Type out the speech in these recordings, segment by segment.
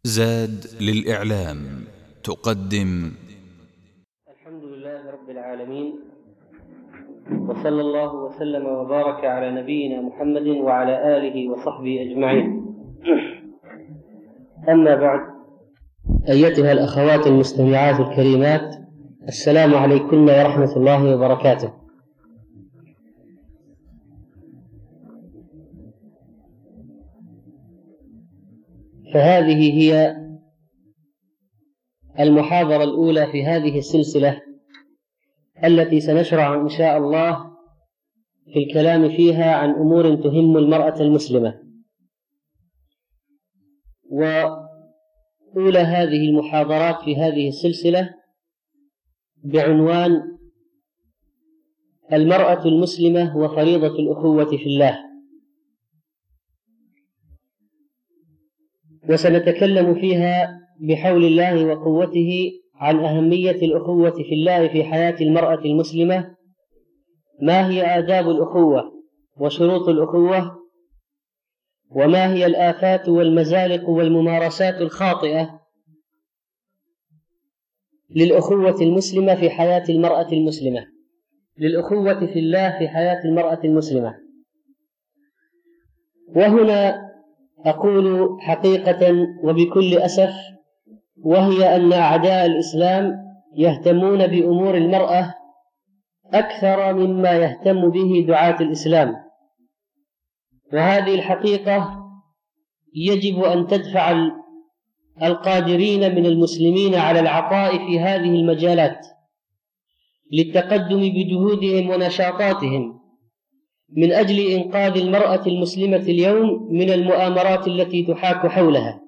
زاد للإعلام تقدم. الحمد لله رب العالمين، وصلى الله وسلم وبارك على نبينا محمد وعلى آله وصحبه أجمعين. أما بعد، أيتها الأخوات المستمعات الكريمات، السلام عليكم ورحمة الله وبركاته. فهذه هي المحاضرة الأولى في هذه السلسلة التي سنشرع إن شاء الله في الكلام فيها عن أمور تهم المرأة المسلمة. وأولى هذه المحاضرات في هذه السلسلة بعنوان المرأة المسلمة وفريضة الأخوة في الله، وسنتكلم فيها بحول الله وقوته عن أهمية الأخوة في الله في حياة المرأة المسلمة، ما هي آداب الأخوة وشروط الأخوة، وما هي الآفات والمزالق والممارسات الخاطئة للأخوة المسلمة في حياة المرأة المسلمة، للأخوة في الله في حياة المرأة المسلمة. وهنا أقول حقيقة وبكل أسف، وهي أن أعداء الإسلام يهتمون بأمور المرأة أكثر مما يهتم به دعاة الإسلام، وهذه الحقيقة يجب أن تدفع القادرين من المسلمين على العطاء في هذه المجالات للتقدم بجهودهم ونشاطاتهم من أجل إنقاذ المرأة المسلمة اليوم من المؤامرات التي تحاك حولها.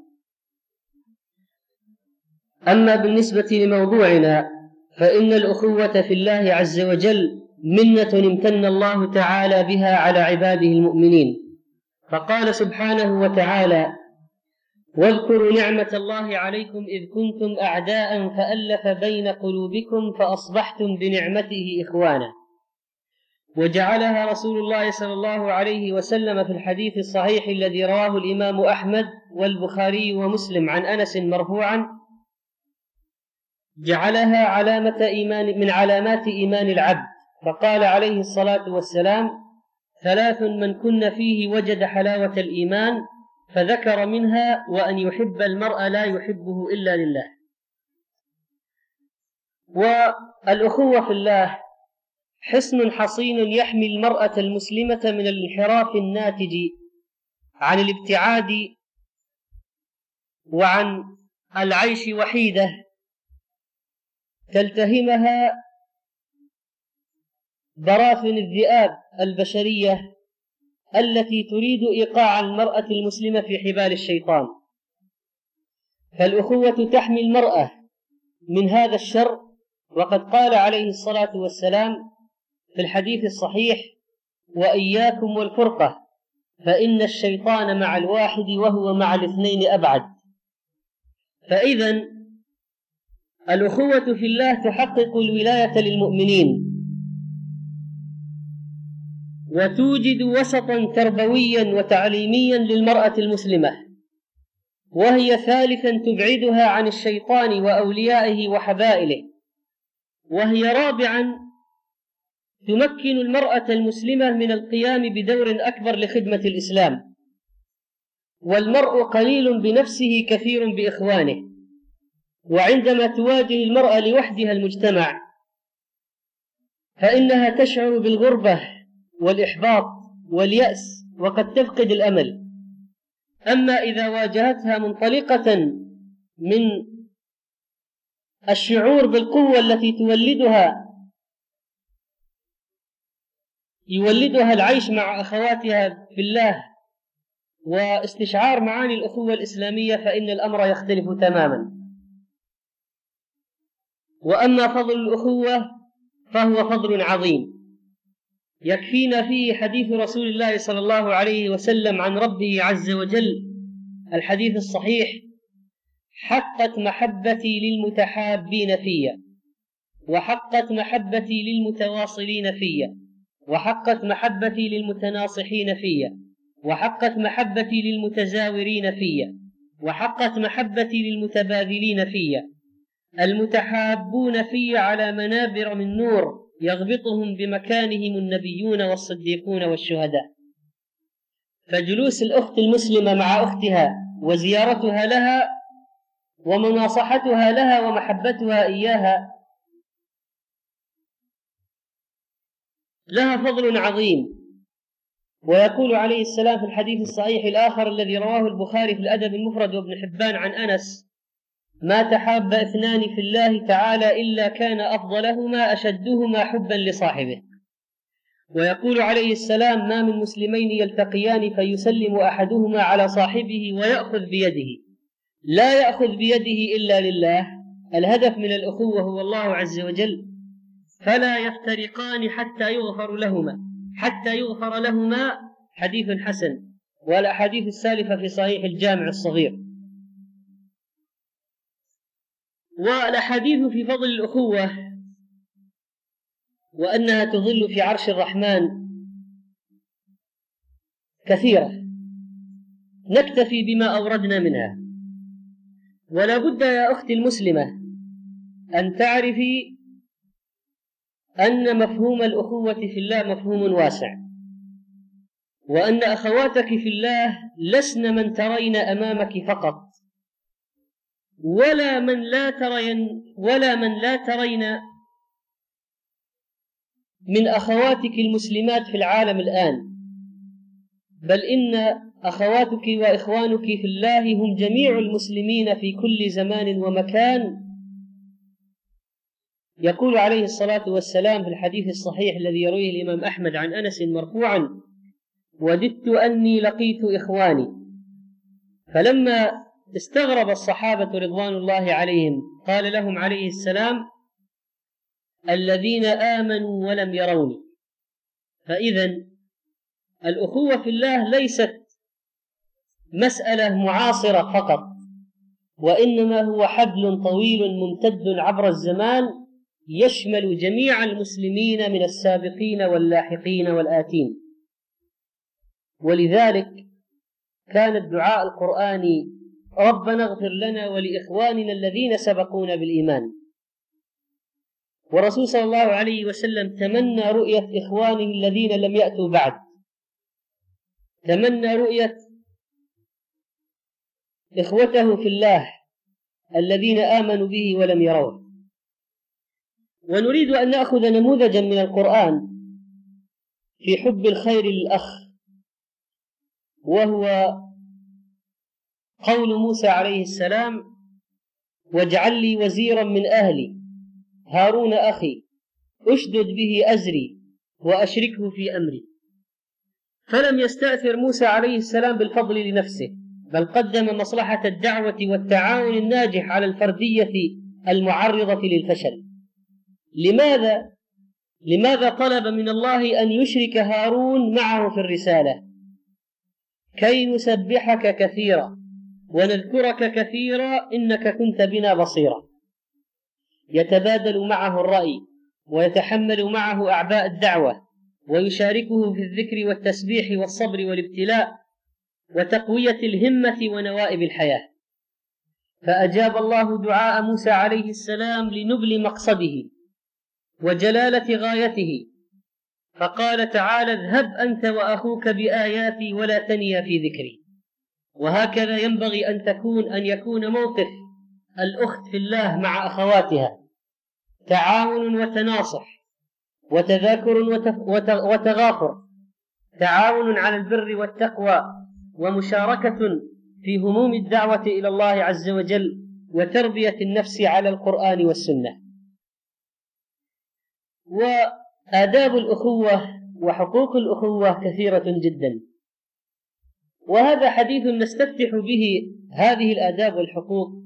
أما بالنسبة لموضوعنا، فإن الأخوة في الله عز وجل منة امتن الله تعالى بها على عباده المؤمنين، فقال سبحانه وتعالى: واذكروا نعمة الله عليكم إذ كنتم أعداء فألف بين قلوبكم فأصبحتم بنعمته إخوانا. وجعلها رسول الله صلى الله عليه وسلم في الحديث الصحيح الذي رواه الإمام أحمد والبخاري ومسلم عن أنس مرفوعا: جعلها من علامات إيمان العبد، فقال عليه الصلاة والسلام: ثلاث من كن فيه وجد حلاوة الإيمان، فذكر منها: وأن يحب المرء لا يحبه إلا لله. والأخوة في الله حصن حصين يحمي المرأة المسلمة من الانحراف الناتج عن الابتعاد وعن العيش وحيدة تلتهمها براثن الذئاب البشرية التي تريد إيقاع المرأة المسلمة في حبال الشيطان. فالأخوة تحمي المرأة من هذا الشر، وقد قال عليه الصلاة والسلام في الحديث الصحيح: وإياكم والفرقة فإن الشيطان مع الواحد وهو مع الاثنين أبعد. فإذن الأخوة في الله تحقق الولاية للمؤمنين، وتوجد وسطا تربويا وتعليميا للمرأة المسلمة، وهي ثالثا تبعدها عن الشيطان وأوليائه وحبائله، وهي رابعا تمكن المرأة المسلمة من القيام بدور أكبر لخدمة الإسلام. والمرء قليل بنفسه كثير بإخوانه، وعندما تواجه المرأة لوحدها المجتمع فإنها تشعر بالغربة والإحباط واليأس، وقد تفقد الأمل. أما إذا واجهتها منطلقة من الشعور بالقوة التي يولدها العيش مع أخواتها في الله واستشعار معاني الأخوة الإسلامية، فإن الأمر يختلف تماما. وأما فضل الأخوة فهو فضل عظيم، يكفينا فيه حديث رسول الله صلى الله عليه وسلم عن ربه عز وجل الحديث الصحيح: حقت محبتي للمتحابين فيا، وحقت محبتي للمتواصلين فيا، وحقت محبتي للمتناصحين فيا، وحقت محبتي للمتزاورين فيا، وحقت محبتي للمتبادلين في المتحابون في على منابر من نور يغبطهم بمكانهم النبيون والصديقون والشهداء. فجلوس الأخت المسلمة مع أختها وزيارتها لها ومناصحتها لها ومحبتها إياها لها فضل عظيم. ويقول عليه السلام في الحديث الصحيح الآخر الذي رواه البخاري في الأدب المفرد وابن حبان عن أنس: ما تحاب اثنان في الله تعالى إلا كان أفضلهما أشدهما حبا لصاحبه. ويقول عليه السلام: ما من مسلمين يلتقيان فيسلم أحدهما على صاحبه ويأخذ بيده، لا يأخذ بيده إلا لله. الهدف من الأخوة هو الله عز وجل، فلا يفترقان حتى يغفر لهما حديث حسن. والأحاديث السالفة في صحيح الجامع الصغير. والأحاديث في فضل الأخوة وأنها تظل في عرش الرحمن كثيرة، نكتفي بما أوردنا منها. ولا بد يا أختي المسلمة أن تعرفي أن مفهوم الأخوة في الله مفهوم واسع، وأن أخواتك في الله لسن من ترين أمامك فقط، ولا من لا ترين من أخواتك المسلمات في العالم الآن، بل إن أخواتك وإخوانك في الله هم جميع المسلمين في كل زمان ومكان. يقول عليه الصلاة والسلام في الحديث الصحيح الذي يرويه الإمام أحمد عن أنس مرفوعا: وددت أني لقيت إخواني. فلما استغرب الصحابة رضوان الله عليهم قال لهم عليه السلام: الذين آمنوا ولم يروني. فإذن الأخوة في الله ليست مسألة معاصرة فقط، وإنما هو حبل طويل ممتد عبر الزمان يشمل جميع المسلمين من السابقين واللاحقين والآتين. ولذلك كان الدعاء القرآني: ربنا اغفر لنا ولإخواننا الذين سبقونا بالإيمان. ورسول صلى الله عليه وسلم تمنى رؤية إخوانه الذين لم يأتوا بعد، تمنى رؤية إخوته في الله الذين آمنوا به ولم يروه. ونريد أن نأخذ نموذجا من القرآن في حب الخير للأخ، وهو قول موسى عليه السلام: واجعل لي وزيرا من أهلي هارون أخي أشدد به أزري وأشركه في أمري. فلم يستأثر موسى عليه السلام بالفضل لنفسه، بل قدم مصلحة الدعوة والتعاون الناجح على الفردية المعرضة للفشل. لماذا طلب من الله أن يشرك هارون معه في الرسالة؟ كي نسبحك كثيرا ونذكرك كثيرا إنك كنت بنا بصيرا. يتبادل معه الرأي ويتحمل معه أعباء الدعوة، ويشاركه في الذكر والتسبيح والصبر والابتلاء وتقوية الهمة ونوائب الحياة. فأجاب الله دعاء موسى عليه السلام لنبل مقصده وجلالة غايته، فقال تعالى: اذهب أنت وأخوك بآياتي ولا تنيا في ذكري. وهكذا ينبغي أن يكون موقف الأخت في الله مع أخواتها: تعاون وتناصح وتذاكر وتغافر، تعاون على البر والتقوى، ومشاركة في هموم الدعوة إلى الله عز وجل، وتربية النفس على القرآن والسنة. وآداب الأخوة وحقوق الأخوة كثيرة جدا، وهذا حديث نستفتح به هذه الآداب والحقوق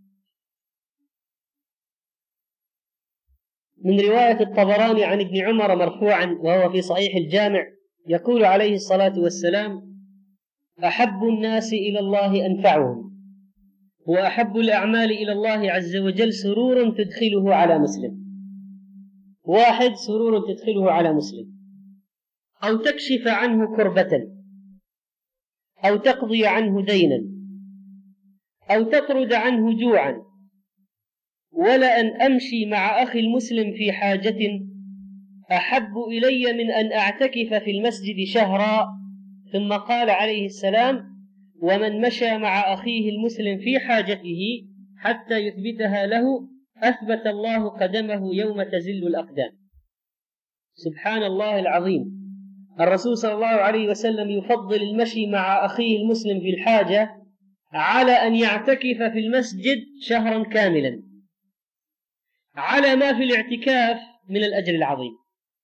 من رواية الطبراني عن ابن عمر مرفوعا وهو في صحيح الجامع. يقول عليه الصلاة والسلام: أحب الناس إلى الله أنفعهم، وأحب الأعمال إلى الله عز وجل سرور تدخله على مسلم. واحد، سرور تدخله على مسلم، أو تكشف عنه كربة، أو تقضي عنه دينا، أو تطرد عنه جوعا، ولأن أمشي مع أخي المسلم في حاجة أحب إلي من أن أعتكف في المسجد شهرا. ثم قال عليه السلام: ومن مشى مع أخيه المسلم في حاجته حتى يثبتها له أثبت الله قدمه يوم تزل الأقدام. سبحان الله العظيم، الرسول صلى الله عليه وسلم يفضل المشي مع أخيه المسلم في الحاجة على أن يعتكف في المسجد شهرا كاملا، على ما في الاعتكاف من الأجر العظيم.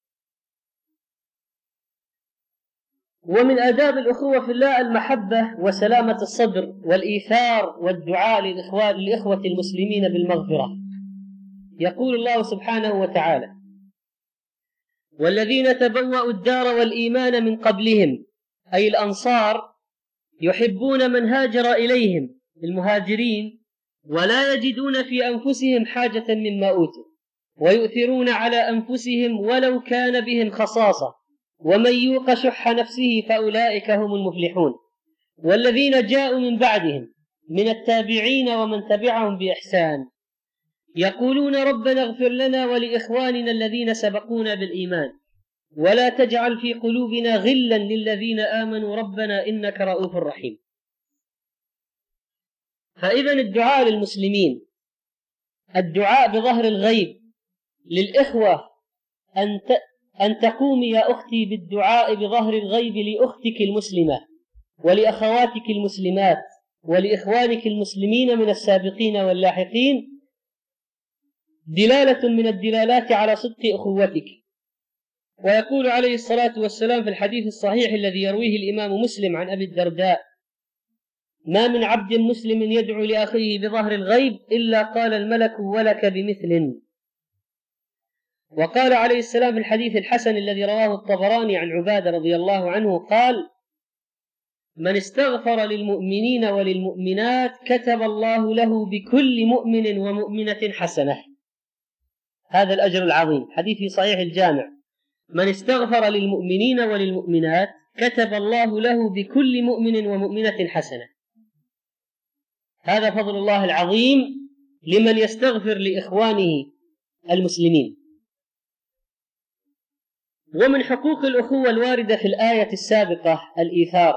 ومن آداب الأخوة في الله المحبة وسلامة الصدر والإيثار والدعاء للإخوة المسلمين بالمغفرة. يقول الله سبحانه وتعالى: والذين تبوأوا الدار والإيمان من قبلهم، أي الأنصار، يحبون من هاجر إليهم، المهاجرين، ولا يجدون في أنفسهم حاجة مما أوتوا، ويؤثرون على أنفسهم ولو كان بهم خصاصة، ومن يوق شح نفسه فأولئك هم المفلحون. والذين جاءوا من بعدهم من التابعين ومن تبعهم بإحسان يقولون ربنا اغفر لنا ولإخواننا الذين سبقونا بالإيمان ولا تجعل في قلوبنا غلا للذين آمنوا ربنا إنك رؤوف رحيم. فإذن الدعاء للمسلمين، الدعاء بظهر الغيب للإخوة، أن تقومي يا أختي بالدعاء بظهر الغيب لأختك المسلمة ولأخواتك المسلمات ولإخوانك المسلمين من السابقين واللاحقين، دلالة من الدلالات على صدق أخوتك. ويقول عليه الصلاة والسلام في الحديث الصحيح الذي يرويه الإمام مسلم عن أبي الدرداء: ما من عبد مسلم يدعو لأخيه بظهر الغيب إلا قال الملك ولك بمثل. وقال عليه السلام في الحديث الحسن الذي رواه الطبراني عن عبادة رضي الله عنه قال: من استغفر للمؤمنين وللمؤمنات كتب الله له بكل مؤمن ومؤمنة حسنة. هذا الأجر العظيم، حديث في صحيح الجامع: من استغفر للمؤمنين وللمؤمنات كتب الله له بكل مؤمن ومؤمنة حسنة. هذا فضل الله العظيم لمن يستغفر لإخوانه المسلمين. ومن حقوق الأخوة الواردة في الآية السابقة الإيثار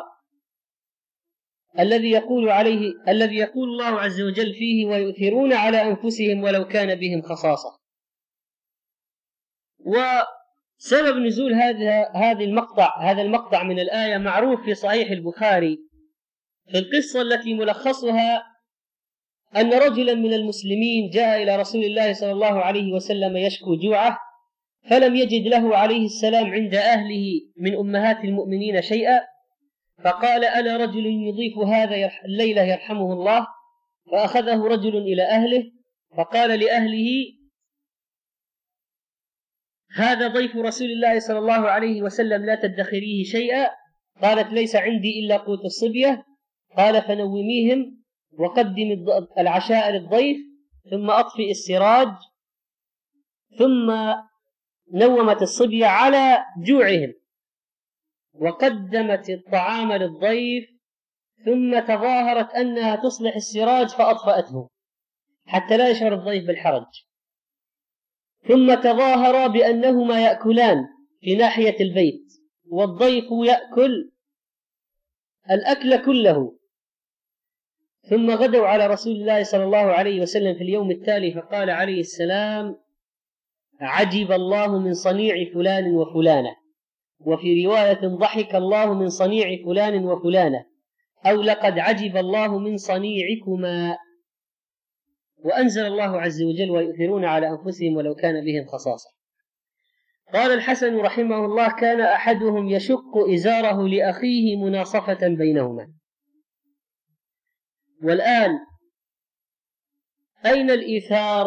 الذي يقول الله عز وجل فيه: ويؤثرون على أنفسهم ولو كان بهم خصاصة. وسبب نزول هذا المقطع من الآية معروف في صحيح البخاري في القصة التي ملخصها أن رجلا من المسلمين جاء إلى رسول الله صلى الله عليه وسلم يشكو جوعه، فلم يجد له عليه السلام عند أهله من أمهات المؤمنين شيئا، فقال: ألا رجل يضيف هذا الليلة يرحمه الله؟ فأخذه رجل إلى أهله فقال لأهله: هذا ضيف رسول الله صلى الله عليه وسلم لا تدخريه شيئا. قالت: ليس عندي إلا قوت الصبية. قال: فنوميهم وقدم العشاء للضيف، ثم أطفئ السراج. ثم نومت الصبية على جوعهم وقدمت الطعام للضيف، ثم تظاهرت أنها تصلح السراج فأطفأته حتى لا يشعر الضيف بالحرج، ثم تظاهرا بأنهما يأكلان في ناحية البيت والضيف يأكل الأكل كله. ثم غدوا على رسول الله صلى الله عليه وسلم في اليوم التالي فقال عليه السلام: عجب الله من صنيع فلان وفلانة. وفي رواية: ضحك الله من صنيع فلان وفلانة، أو لقد عجب الله من صنيعكما. وأنزل الله عز وجل: ويؤثرون على أنفسهم ولو كان بهم خصاصة. قال الحسن رحمه الله: كان أحدهم يشق إزاره لأخيه مناصفة بينهما. والآن أين الإيثار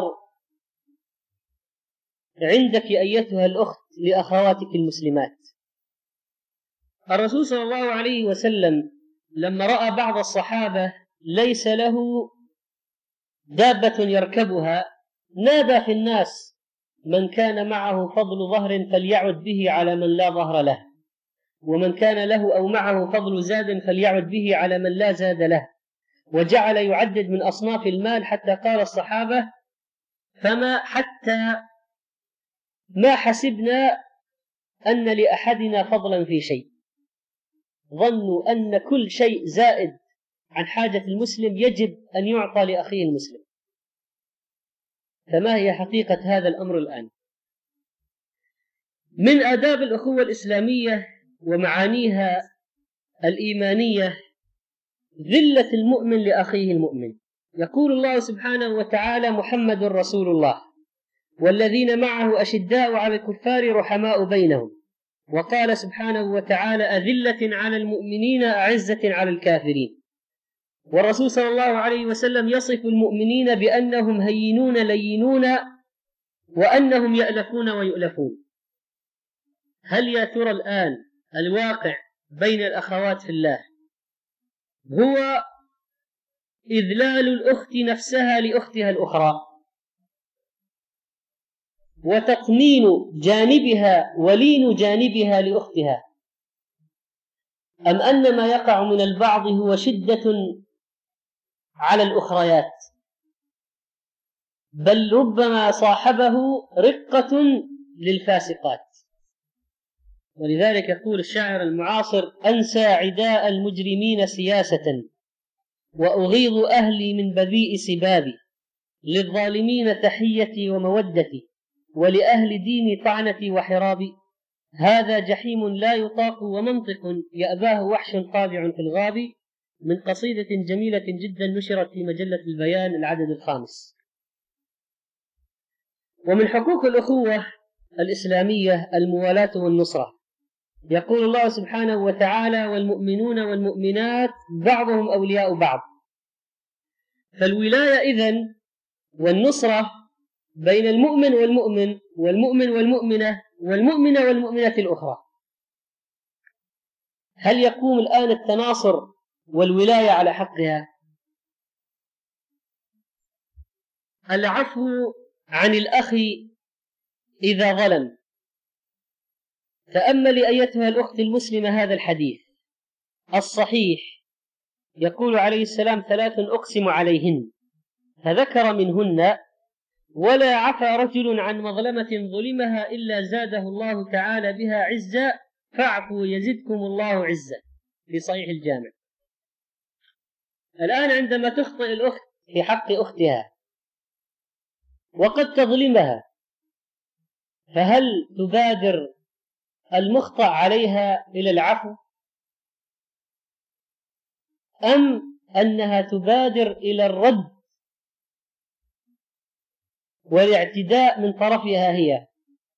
عندك أيتها الأخت لأخواتك المسلمات؟ الرسول صلى الله عليه وسلم لما رأى بعض الصحابة ليس له دابة يركبها نادى في الناس: من كان معه فضل ظهر فليعد به على من لا ظهر له، ومن كان له أو معه فضل زاد فليعد به على من لا زاد له، وجعل يعدد من أصناف المال حتى قال الصحابة حتى ما حسبنا أن لأحدنا فضلا في شيء، ظنوا أن كل شيء زائد عن حاجة المسلم يجب أن يعطى لأخيه المسلم. فما هي حقيقة هذا الأمر الآن؟ من آداب الأخوة الإسلامية ومعانيها الإيمانية ذلة المؤمن لأخيه المؤمن. يقول الله سبحانه وتعالى: محمد رسول الله والذين معه أشداء على الكفار رحماء بينهم. وقال سبحانه وتعالى: أذلة على المؤمنين أعزة على الكافرين. والرسول صلى الله عليه وسلم يصف المؤمنين بأنهم هينون لينون وأنهم يألفون ويؤلفون. هل يا ترى الآن الواقع بين الأخوات في الله هو إذلال الأخت نفسها لأختها الأخرى وتقنين جانبها ولين جانبها لأختها، أم أن ما يقع من البعض هو شدة على الأخريات، بل ربما صاحبه رقة للفاسقات؟ ولذلك يقول الشاعر المعاصر: أنسى عداء المجرمين سياسة وأغيظ أهلي من بذيء سبابي، للظالمين تحيتي ومودتي ولأهل ديني طعنتي وحرابي، هذا جحيم لا يطاق ومنطق يأباه وحش طابع في الغاب. من قصيدة جميلة جدا نشرت في مجلة البيان العدد 5. ومن حقوق الأخوة الإسلامية الموالاة والنصرة. يقول الله سبحانه وتعالى: والمؤمنون والمؤمنات بعضهم أولياء بعض. فالولاية إذن والنصرة بين المؤمن والمؤمن والمؤمن والمؤمنة والمؤمنة والمؤمنة الأخرى. هل يقوم الآن التناصر والولاية على حقها؟ العفو عن الأخ إذا ظلم. تأملي أيتها الأخت المسلمة هذا الحديث الصحيح. يقول عليه السلام: 3 أقسم عليهن، فذكر منهن: ولا عفى رجل عن مظلمة ظلمها إلا زاده الله تعالى بها عزا فاعفوا يزدكم الله عزا، في صحيح الجامع. الآن عندما تخطئ الأخت في حق أختها وقد تظلمها، فهل تبادر المخطئ عليها إلى العفو، أم أنها تبادر إلى الرد والاعتداء من طرفها هي،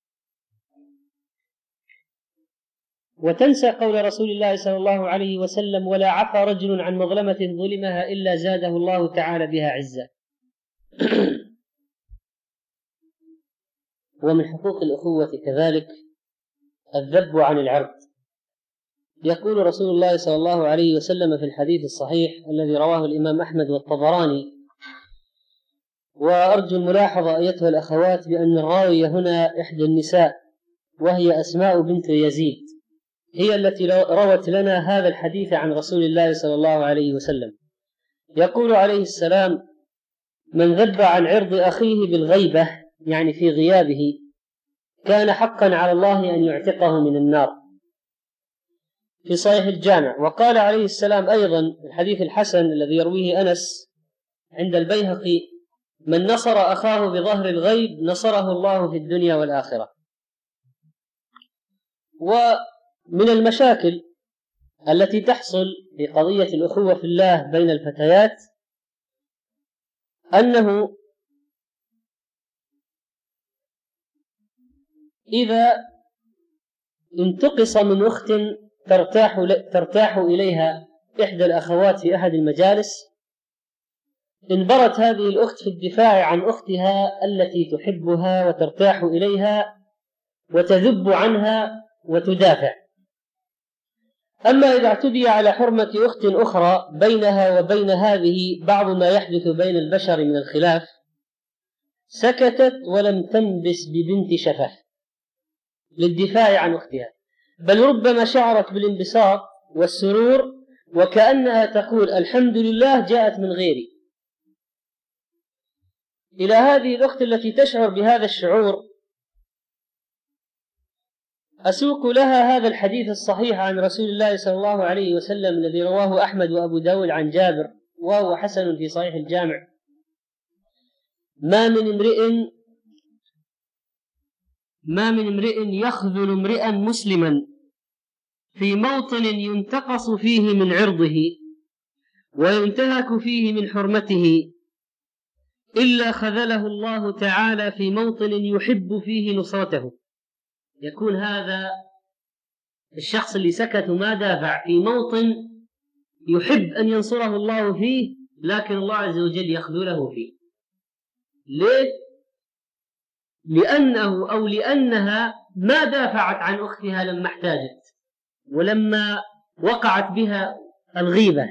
وتنسى قول رسول الله صلى الله عليه وسلم: ولا عفى رجل عن مظلمة ظلمها إلا زاده الله تعالى بها عزا. ومن حقوق الأخوة كذلك الذب عن العرض. يقول رسول الله صلى الله عليه وسلم في الحديث الصحيح الذي رواه الإمام أحمد والطبراني، وأرجو الملاحظة أيتها الأخوات بأن الراوية هنا إحدى النساء وهي أسماء بنت يزيد، هي التي روت لنا هذا الحديث عن رسول الله صلى الله عليه وسلم. يقول عليه السلام: من ذب عن عرض أخيه بالغيبة، يعني في غيابه، كان حقا على الله أن يعتقه من النار، في صحيح الجامع. وقال عليه السلام أيضا في الحديث الحسن الذي يرويه أنس عند البيهقي: من نصر أخاه بظهر الغيب نصره الله في الدنيا والآخرة. ومن المشاكل التي تحصل في قضية الأخوة في الله بين الفتيات أنه إذا انتقص من أخت ترتاح إليها إحدى الأخوات في أحد المجالس، انبرت هذه الأخت في الدفاع عن أختها التي تحبها وترتاح إليها وتذب عنها وتدافع. أما إذا اعتدي على حرمة أخت أخرى بينها وبين هذه بعض ما يحدث بين البشر من الخلاف، سكتت ولم تنبس ببنت شفه للدفاع عن أختها، بل ربما شعرت بالانبساط والسرور وكأنها تقول الحمد لله جاءت من غيري. إلى هذه الأخت التي تشعر بهذا الشعور أسوق لها هذا الحديث الصحيح عن رسول الله صلى الله عليه وسلم الذي رواه أحمد وأبو داود عن جابر، وهو حسن في صحيح الجامع: ما من امرئ يخذل امرئا مسلما في موطن ينتقص فيه من عرضه وينتهك فيه من حرمته إلا خذله الله تعالى في موطن يحب فيه نصرته. يكون هذا الشخص اللي سكت وما دافع في موطن يحب أن ينصره الله فيه، لكن الله عز وجل يخذله فيه. ليه؟ لأنه أو لأنها ما دافعت عن أختها لما احتاجت ولما وقعت بها الغيبة،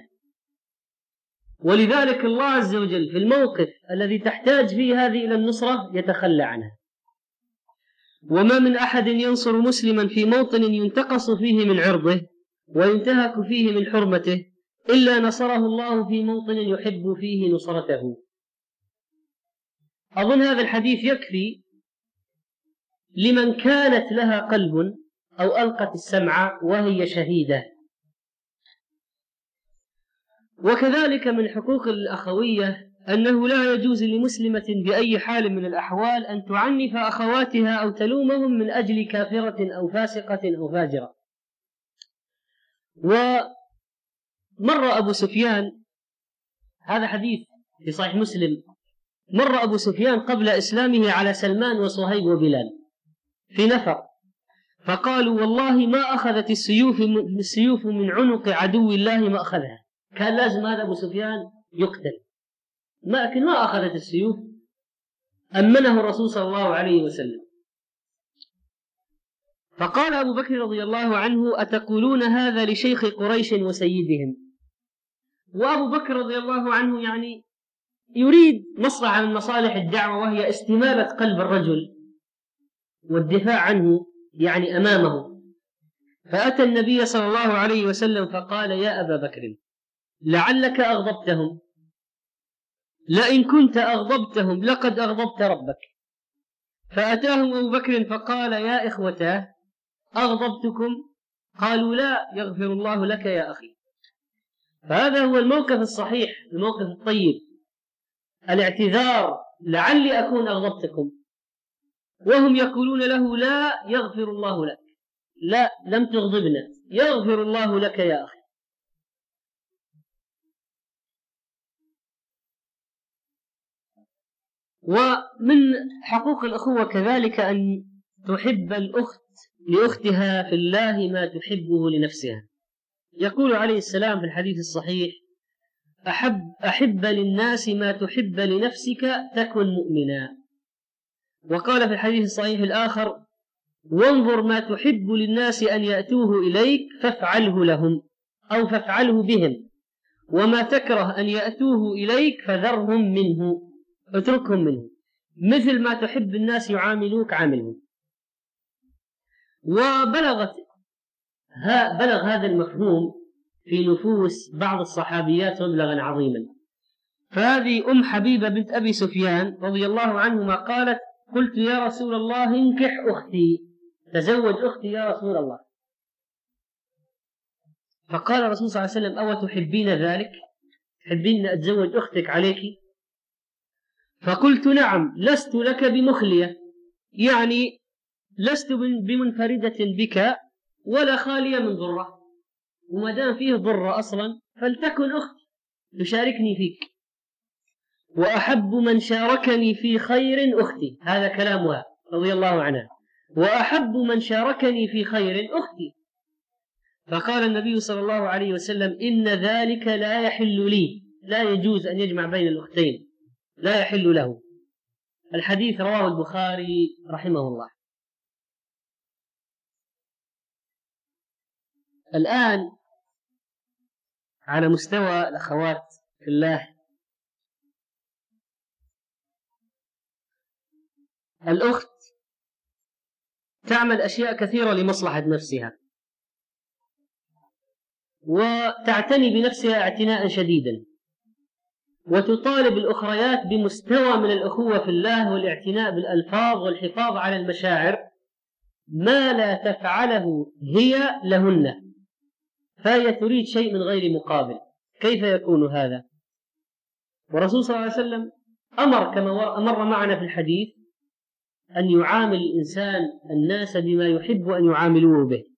ولذلك الله عز وجل في الموقف الذي تحتاج فيه هذه إلى النصرة يتخلى عنها. وما من أحد ينصر مسلما في موطن ينتقص فيه من عرضه وينتهك فيه من حرمته إلا نصره الله في موطن يحب فيه نصرته. أظن هذا الحديث يكفي لمن كانت لها قلب أو ألقت السمع وهي شهيدة. وكذلك من حقوق الأخوية أنه لا يجوز لمسلمة بأي حال من الأحوال أن تعنف أخواتها أو تلومهم من أجل كافرة أو فاسقة أو فاجرة. ومر أبو سفيان، هذا حديث في صحيح مسلم، مر أبو سفيان قبل إسلامه على سلمان وصهيب وبلال في نفر، فقالوا والله ما أخذت السيوف من عنق عدو الله ما أخذها. كان لازم هذا أبو سفيان يقتل، لكن ما أخذت السيوف، أمنه الرسول صلى الله عليه وسلم. فقال أبو بكر رضي الله عنه أتقولون هذا لشيخ قريش وسيدهم؟ وأبو بكر رضي الله عنه يعني يريد مصلحة من مصالح الدعوة، وهي استمالة قلب الرجل والدفاع عنه يعني أمامه. فأتى النبي صلى الله عليه وسلم فقال يا أبا بكر لعلك أغضبتهم، لئن كنت أغضبتهم لقد أغضبت ربك. فأتاهم أبو بكر فقال يا إخوتاه أغضبتكم؟ قالوا لا، يغفر الله لك يا أخي. فهذا هو الموقف الصحيح، الموقف الطيب، الاعتذار لعلي أكون أغضبتكم، وهم يقولون له لا يغفر الله لك، لا لم تغضبنا، يغفر الله لك يا أخي. ومن حقوق الأخوة كذلك أن تحب الأخت لأختها في الله ما تحبه لنفسها. يقول عليه السلام في الحديث الصحيح أحب للناس ما تحب لنفسك تكن مؤمنا. وقال في الحديث الصحيح الآخر وانظر ما تحب للناس أن يأتوه إليك فافعله لهم أو فافعله بهم، وما تكره أن يأتوه إليك فذرهم منه، اتركهم منه، مثل ما تحب الناس يعاملوك عاملهم. وبلغ هذا المفهوم في نفوس بعض الصحابيات مبلغا عظيما. فهذه أم حبيبة بنت أبي سفيان رضي الله عنهما قالت قلت يا رسول الله انكح أختي، تزوج أختي يا رسول الله. فقال الرسول صلى الله عليه وسلم أو تحبين ذلك، تحبين أن أتزوج أختك عليك؟ فقلت نعم، لست لك بمخلية، يعني لست بمنفردة بك ولا خالية من ضرة، وما دام فيه ضرة أصلا فلتكن أختي تشاركني فيك. وأحب من شاركني في خير أختي، هذا كلامها رضي الله عنها، وأحب من شاركني في خير أختي. فقال النبي صلى الله عليه وسلم إن ذلك لا يحل لي، لا يجوز أن يجمع بين الأختين، لا يحل له. الحديث رواه البخاري رحمه الله. الآن على مستوى الأخوات في الله، الأخت تعمل أشياء كثيرة لمصلحة نفسها، وتعتني بنفسها اعتناء شديدا، وتطالب الأخريات بمستوى من الأخوة في الله والاعتناء بالألفاظ والحفاظ على المشاعر ما لا تفعله هي لهن، فهي تريد شيء من غير مقابل. كيف يكون هذا؟ والرسول صلى الله عليه وسلم أمر كما مر معنا في الحديث أن يعامل الإنسان الناس بما يحب أن يعاملوه به.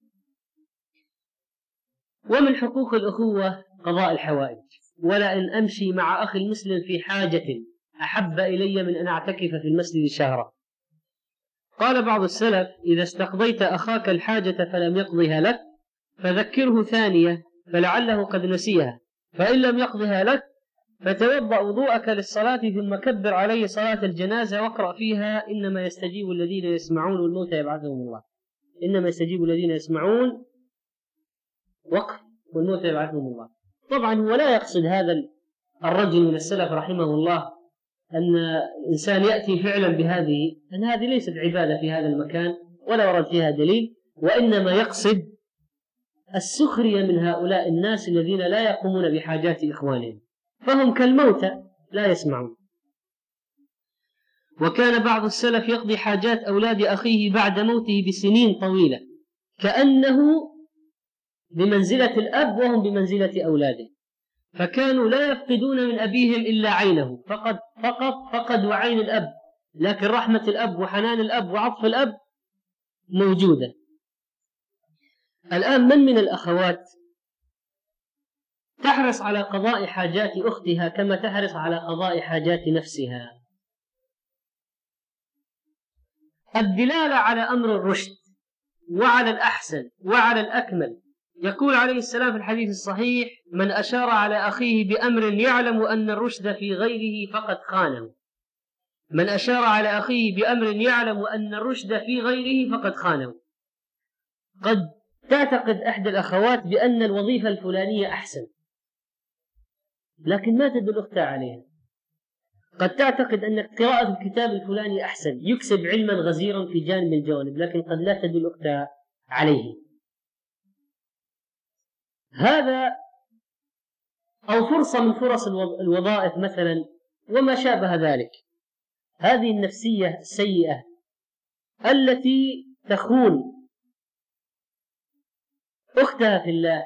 ومن حقوق الأخوة قضاء الحوائج، ولئن أمشي مع أخي المسلم في حاجة أحب إلي من أن أعتكف في المسجد شهرا. قال بعض السلف: إذا استقضيت أخاك الحاجة فلم يقضها لك فذكره ثانية فلعله قد نسيها، فإن لم يقضها لك فتوضأ وضوءك للصلاة ثم كبر عليه صلاة الجنازة واقرأ فيها إنما يستجيب الذين يسمعون والموتى يبعثهم الله. إنما يستجيب الذين يسمعون وقف والموتى يبعثهم الله. طبعا هو لا يقصد هذا الرجل من السلف رحمه الله أن الإنسان يأتي فعلا بهذه، أن هذه ليست عبادة في هذا المكان ولا ورد فيها دليل، وإنما يقصد السخرية من هؤلاء الناس الذين لا يقومون بحاجات إخوانهم، فهم كالموتى لا يسمعون. وكان بعض السلف يقضي حاجات أولاد أخيه بعد موته بسنين طويلة كأنه بمنزلة الأب وهم بمنزلة أولاده، فكانوا لا يفقدون من أبيهم إلا عينه فقدوا عين الأب، لكن رحمة الأب وحنان الأب وعطف الأب موجودة. الآن من الأخوات تحرص على قضاء حاجات أختها كما تحرص على قضاء حاجات نفسها؟ الدلالة على أمر الرشد وعلى الأحسن وعلى الأكمل. يقول عليه السلام في الحديث الصحيح: من أشار على أخيه بأمر يعلم أن الرشد في غيره فقد خانه. من أشار على أخيه بأمر يعلم أن الرشد في غيره فقد خانه. قد تعتقد إحدى الأخوات بأن الوظيفة الفلانية أحسن، لكن ما تدل أختها عليها. قد تعتقد أن قراءة الكتاب الفلاني أحسن، يكسب علما غزيرا في جانب الجوانب، لكن قد لا تدل أختها عليه. هذا أو فرصة من فرص الوظائف مثلا وما شابه ذلك. هذه النفسية السيئة التي تخون أختها في الله،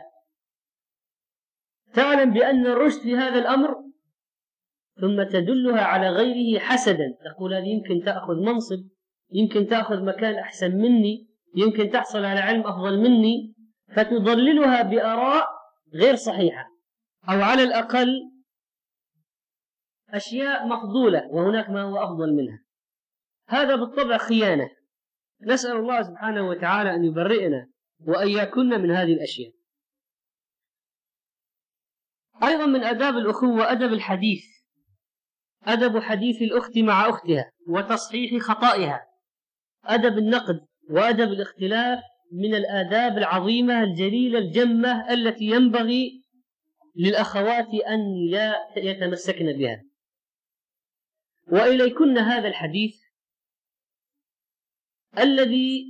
تعلم بأن الرشد في هذا الأمر ثم تدلها على غيره حسدا، تقول هذه يمكن تأخذ منصب، يمكن تأخذ مكان أحسن مني، يمكن تحصل على علم أفضل مني، فتضللها بآراء غير صحيحة، أو على الأقل أشياء مفضولة وهناك ما هو أفضل منها. هذا بالطبع خيانة. نسأل الله سبحانه وتعالى أن يبرئنا وإياكن من هذه الأشياء. أيضا من آداب الأخوة أدب الحديث، أدب حديث الأخت مع أختها وتصحيح خطئها. أدب النقد وأدب الاختلاف من الآداب العظيمة الجليلة الجمة التي ينبغي للأخوات أن يتمسكن بها. وإليكن هذا الحديث الذي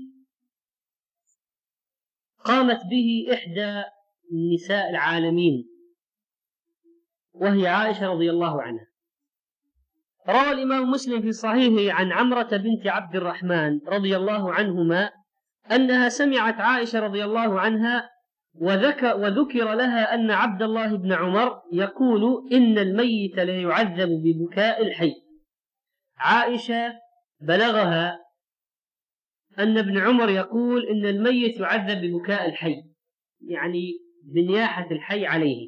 قامت به إحدى نساء العالمين وهي عائشة رضي الله عنها. روى الإمام مسلم في صحيحه عن عمرة بنت عبد الرحمن رضي الله عنهما أنها سمعت عائشة رضي الله عنها وذكر لها أن عبد الله بن عمر يقول: إن الميت لا يعذب ببكاء الحي. عائشة بلغها أن ابن عمر يقول إن الميت يعذب ببكاء الحي، يعني بنياحة الحي عليه.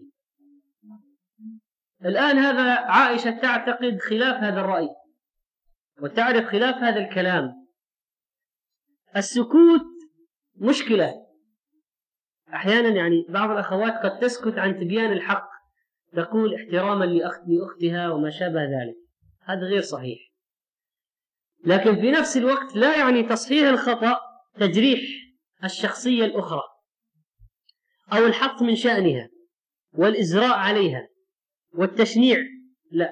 الآن هذا عائشة تعتقد خلاف هذا الرأي وتعرف خلاف هذا الكلام. السكوت مشكلة أحيانا، يعني بعض الأخوات قد تسكت عن تبيان الحق، تقول احتراما لأختها وما شابه ذلك، هذا غير صحيح. لكن في نفس الوقت لا يعني تصحيح الخطأ تجريح الشخصية الأخرى أو الحط من شأنها والإزراء عليها والتشنيع، لا.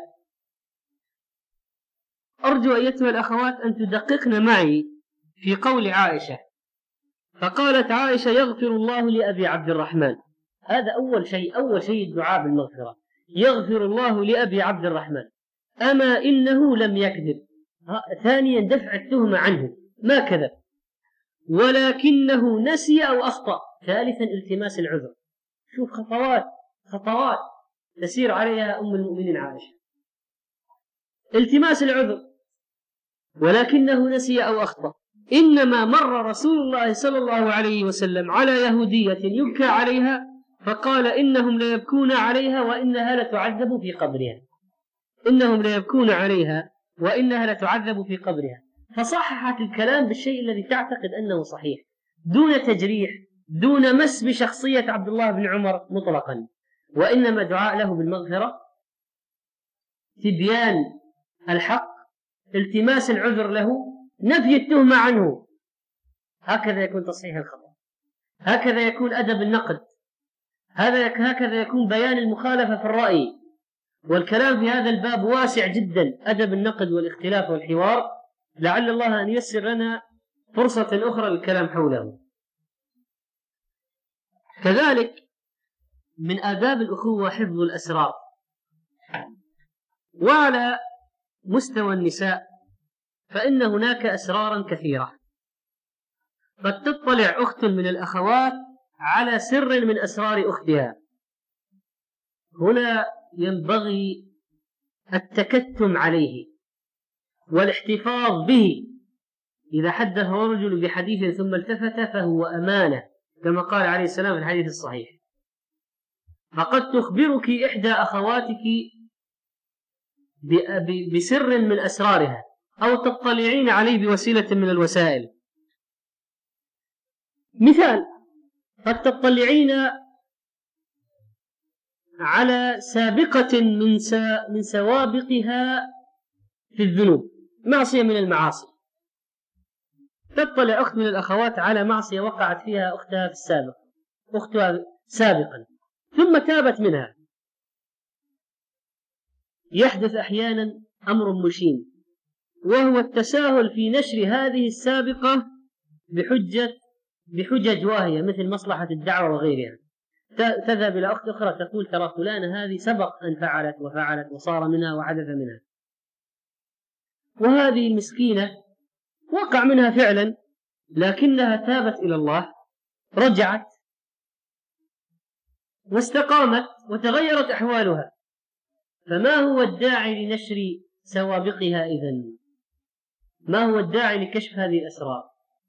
أرجو أيتها الأخوات أن تدققن معي في قول عائشة. فقالت عائشة: يغفر الله لأبي عبد الرحمن. هذا أول شيء الدعاء بالمغفرة. يغفر الله لأبي عبد الرحمن أما إنه لم يكذب. ثانيا دفع التهمة عنه، ما كذب، ولكنه نسي أو أخطأ. ثالثا التماس العذر. شوف خطوات تسير عليها أم المؤمنين عائشة. التماس العذر، ولكنه نسي أو أخطأ. إنما مر رسول الله صلى الله عليه وسلم على يهودية يبكى عليها فقال إنهم ليبكون عليها وإنها لتعذب في قبرها. إنهم ليبكون عليها وإنها لتعذب في قبرها. فصححت الكلام بالشيء الذي تعتقد أنه صحيح، دون تجريح، دون مس بشخصية عبد الله بن عمر مطلقا، وإنما دعاء له بالمغفرة، تبيان الحق، التماس العذر له، نفي التهمة عنه. هكذا يكون تصحيح الخطأ، هكذا يكون أدب النقد، هكذا يكون بيان المخالفة في الرأي. والكلام في هذا الباب واسع جدا، أدب النقد والاختلاف والحوار، لعل الله أن ييسر لنا فرصة أخرى للكلام حوله. كذلك من آداب الأخوة حفظ الأسرار. وعلى مستوى النساء فإن هناك أسرارا كثيرة. قد تطلع أخت من الأخوات على سر من أسرار أختها، هنا ينبغي التكتم عليه والاحتفاظ به. إذا حدث رجل بحديث ثم التفت فهو أمانة، كما قال عليه السلام في الحديث الصحيح. فقد تخبرك إحدى أخواتك بسر من أسرارها، أو تطلعين عليه بوسيلة من الوسائل. مثال: قد تطلعين على سابقة من سوابقها في الذنوب، معصية من المعاصي. تطلع أخت من الأخوات على معصية وقعت فيها أختها في السابق، أختها سابقا، ثم تابت منها. يحدث أحيانا أمر مشين، وهو التساهل في نشر هذه السابقة بحجج واهية، مثل مصلحة الدعوة وغيرها. تذهب إلى أخت أخرى تقول: ترى فلانة هذه سبق أن فعلت وفعلت وصار منها وحدث منها. وهذه المسكينة وقع منها فعلا، لكنها تابت إلى الله، رجعت واستقامت وتغيرت أحوالها. فما هو الداعي لنشر سوابقها إذن؟ ما هو الداعي لكشف هذه الأسرار؟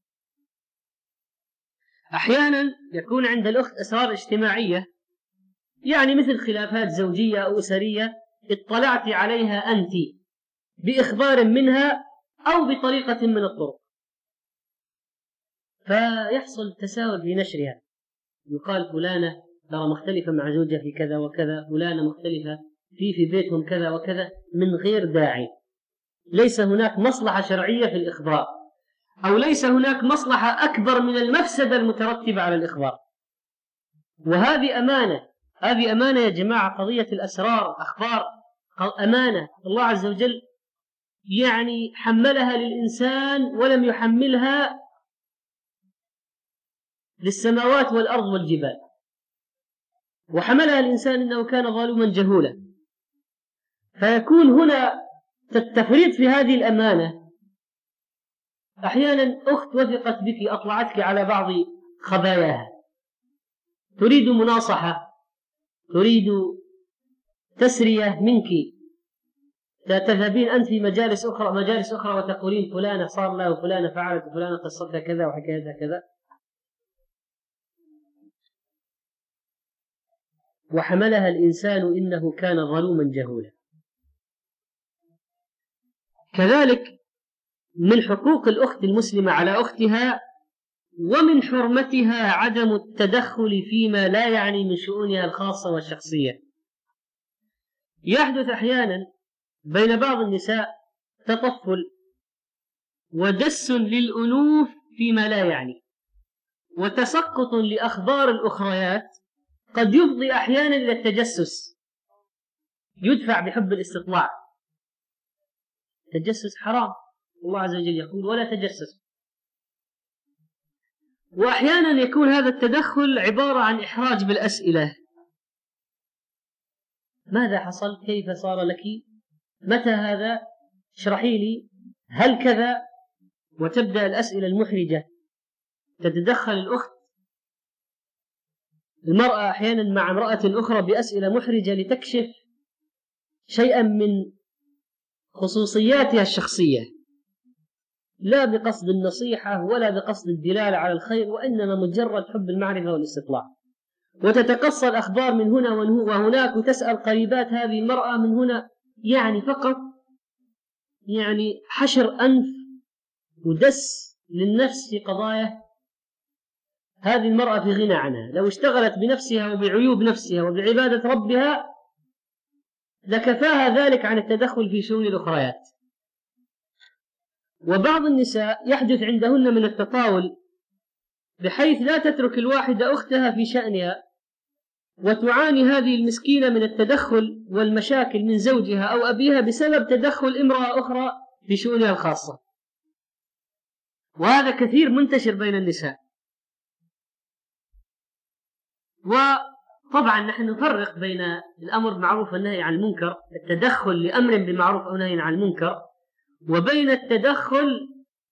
أحيانا يكون عند الأخت أسرار اجتماعية، يعني مثل خلافات زوجية أو أسرية اطلعت عليها أنت بإخبار منها أو بطريقة من الطرق، فيحصل تساهل في نشرها. يقال: فلانة ترى مختلفة مع زوجها في كذا وكذا، فلانة مختلفة في بيتهم كذا وكذا، من غير داعي. ليس هناك مصلحة شرعية في الإخبار، أو ليس هناك مصلحة أكبر من المفسدة المترتبة على الإخبار. وهذه أمانة، هذه أمانة يا جماعة. قضية الأسرار، أخبار، أمانة. الله عز وجل يعني حملها للإنسان ولم يحملها للسماوات والأرض والجبال، وحملها الإنسان إنه كان ظالما جهولا. فيكون هنا التفريط في هذه الأمانة. أحيانا أخت وثقت بك، أطلعتك على بعض خباياها، تريد مناصحة، تريد تسرية منك، تذهبين أنت في مجالس أخرى وتقولين: فلانة صار لها وفلانة فعلت وفلانة قصتها كذا وحكايتها كذا. وحملها الإنسان إنه كان ظلوما جهولا. كذلك من حقوق الأخت المسلمة على أختها ومن حرمتها عدم التدخل فيما لا يعني من شؤونها الخاصة والشخصية. يحدث أحيانا بين بعض النساء تطفل ودس للأنوف فيما لا يعني، وتسقط لأخبار الأخريات، قد يفضي أحيانا إلى التجسس، يدفع بحب الاستطلاع. التجسس حرام، الله عز وجل يقول: ولا تجسس. وأحيانا يكون هذا التدخل عبارة عن إحراج بالأسئلة: ماذا حصل؟ كيف صار لك؟ متى هذا؟ اشرحي لي، هل كذا؟ وتبدأ الأسئلة المحرجة. تتدخل الأخت المرأة أحيانا مع امرأة أخرى بأسئلة محرجة لتكشف شيئا من خصوصياتها الشخصية، لا بقصد النصيحة ولا بقصد الدلالة على الخير، وإنما مجرد حب المعرفة والاستطلاع. وتتقصى الأخبار من هنا وهناك، وتسأل قريبات هذه المرأة من هنا، يعني فقط يعني حشر أنف ودس للنفس في قضايا هذه المرأة في غنى عنها. لو اشتغلت بنفسها وبعيوب نفسها وبعبادة ربها لكفاها ذلك عن التدخل في شؤون الأخريات. وبعض النساء يحدث عندهن من التطاول بحيث لا تترك الواحدة أختها في شأنها، وتعاني هذه المسكينة من التدخل والمشاكل من زوجها أو أبيها بسبب تدخل امرأة أخرى في شؤونها الخاصة. وهذا كثير منتشر بين النساء. وطبعا نحن نفرق بين الأمر بالمعروف والنهي عن المنكر، التدخل لأمر بمعروف أو نهي عن المنكر، وبين التدخل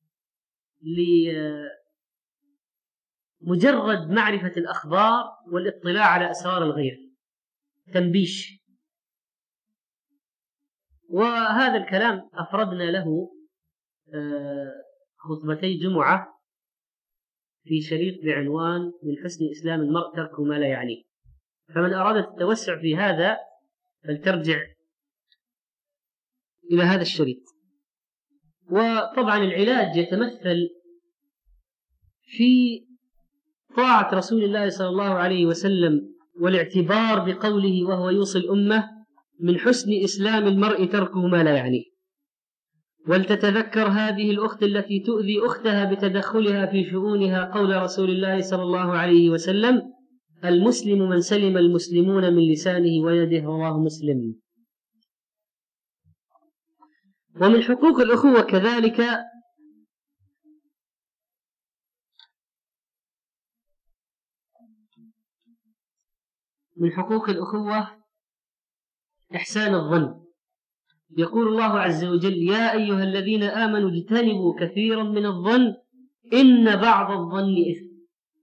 لمجرد معرفة الأخبار والاطلاع على أسرار الغير، تنبيش. وهذا الكلام أفردنا له خطبتي جمعة في شريط بعنوان من حسن إسلام المرء ترك ما لا يعنيه، فمن أراد التوسع في هذا فلترجع إلى هذا الشريط. وطبعا العلاج يتمثل في طاعة رسول الله صلى الله عليه وسلم والاعتبار بقوله وهو يوصي الأمة: من حسن إسلام المرء تركه ما لا يعنيه. ولتتذكر هذه الأخت التي تؤذي أختها بتدخلها في شؤونها قول رسول الله صلى الله عليه وسلم: المسلم من سلم المسلمون من لسانه ويده، رواه مسلم. ومن حقوق الأخوة كذلك إحسان الظن. يقول الله عز وجل: يا أيها الذين آمنوا اجتنبوا كثيرا من الظن إن بعض الظن إثم.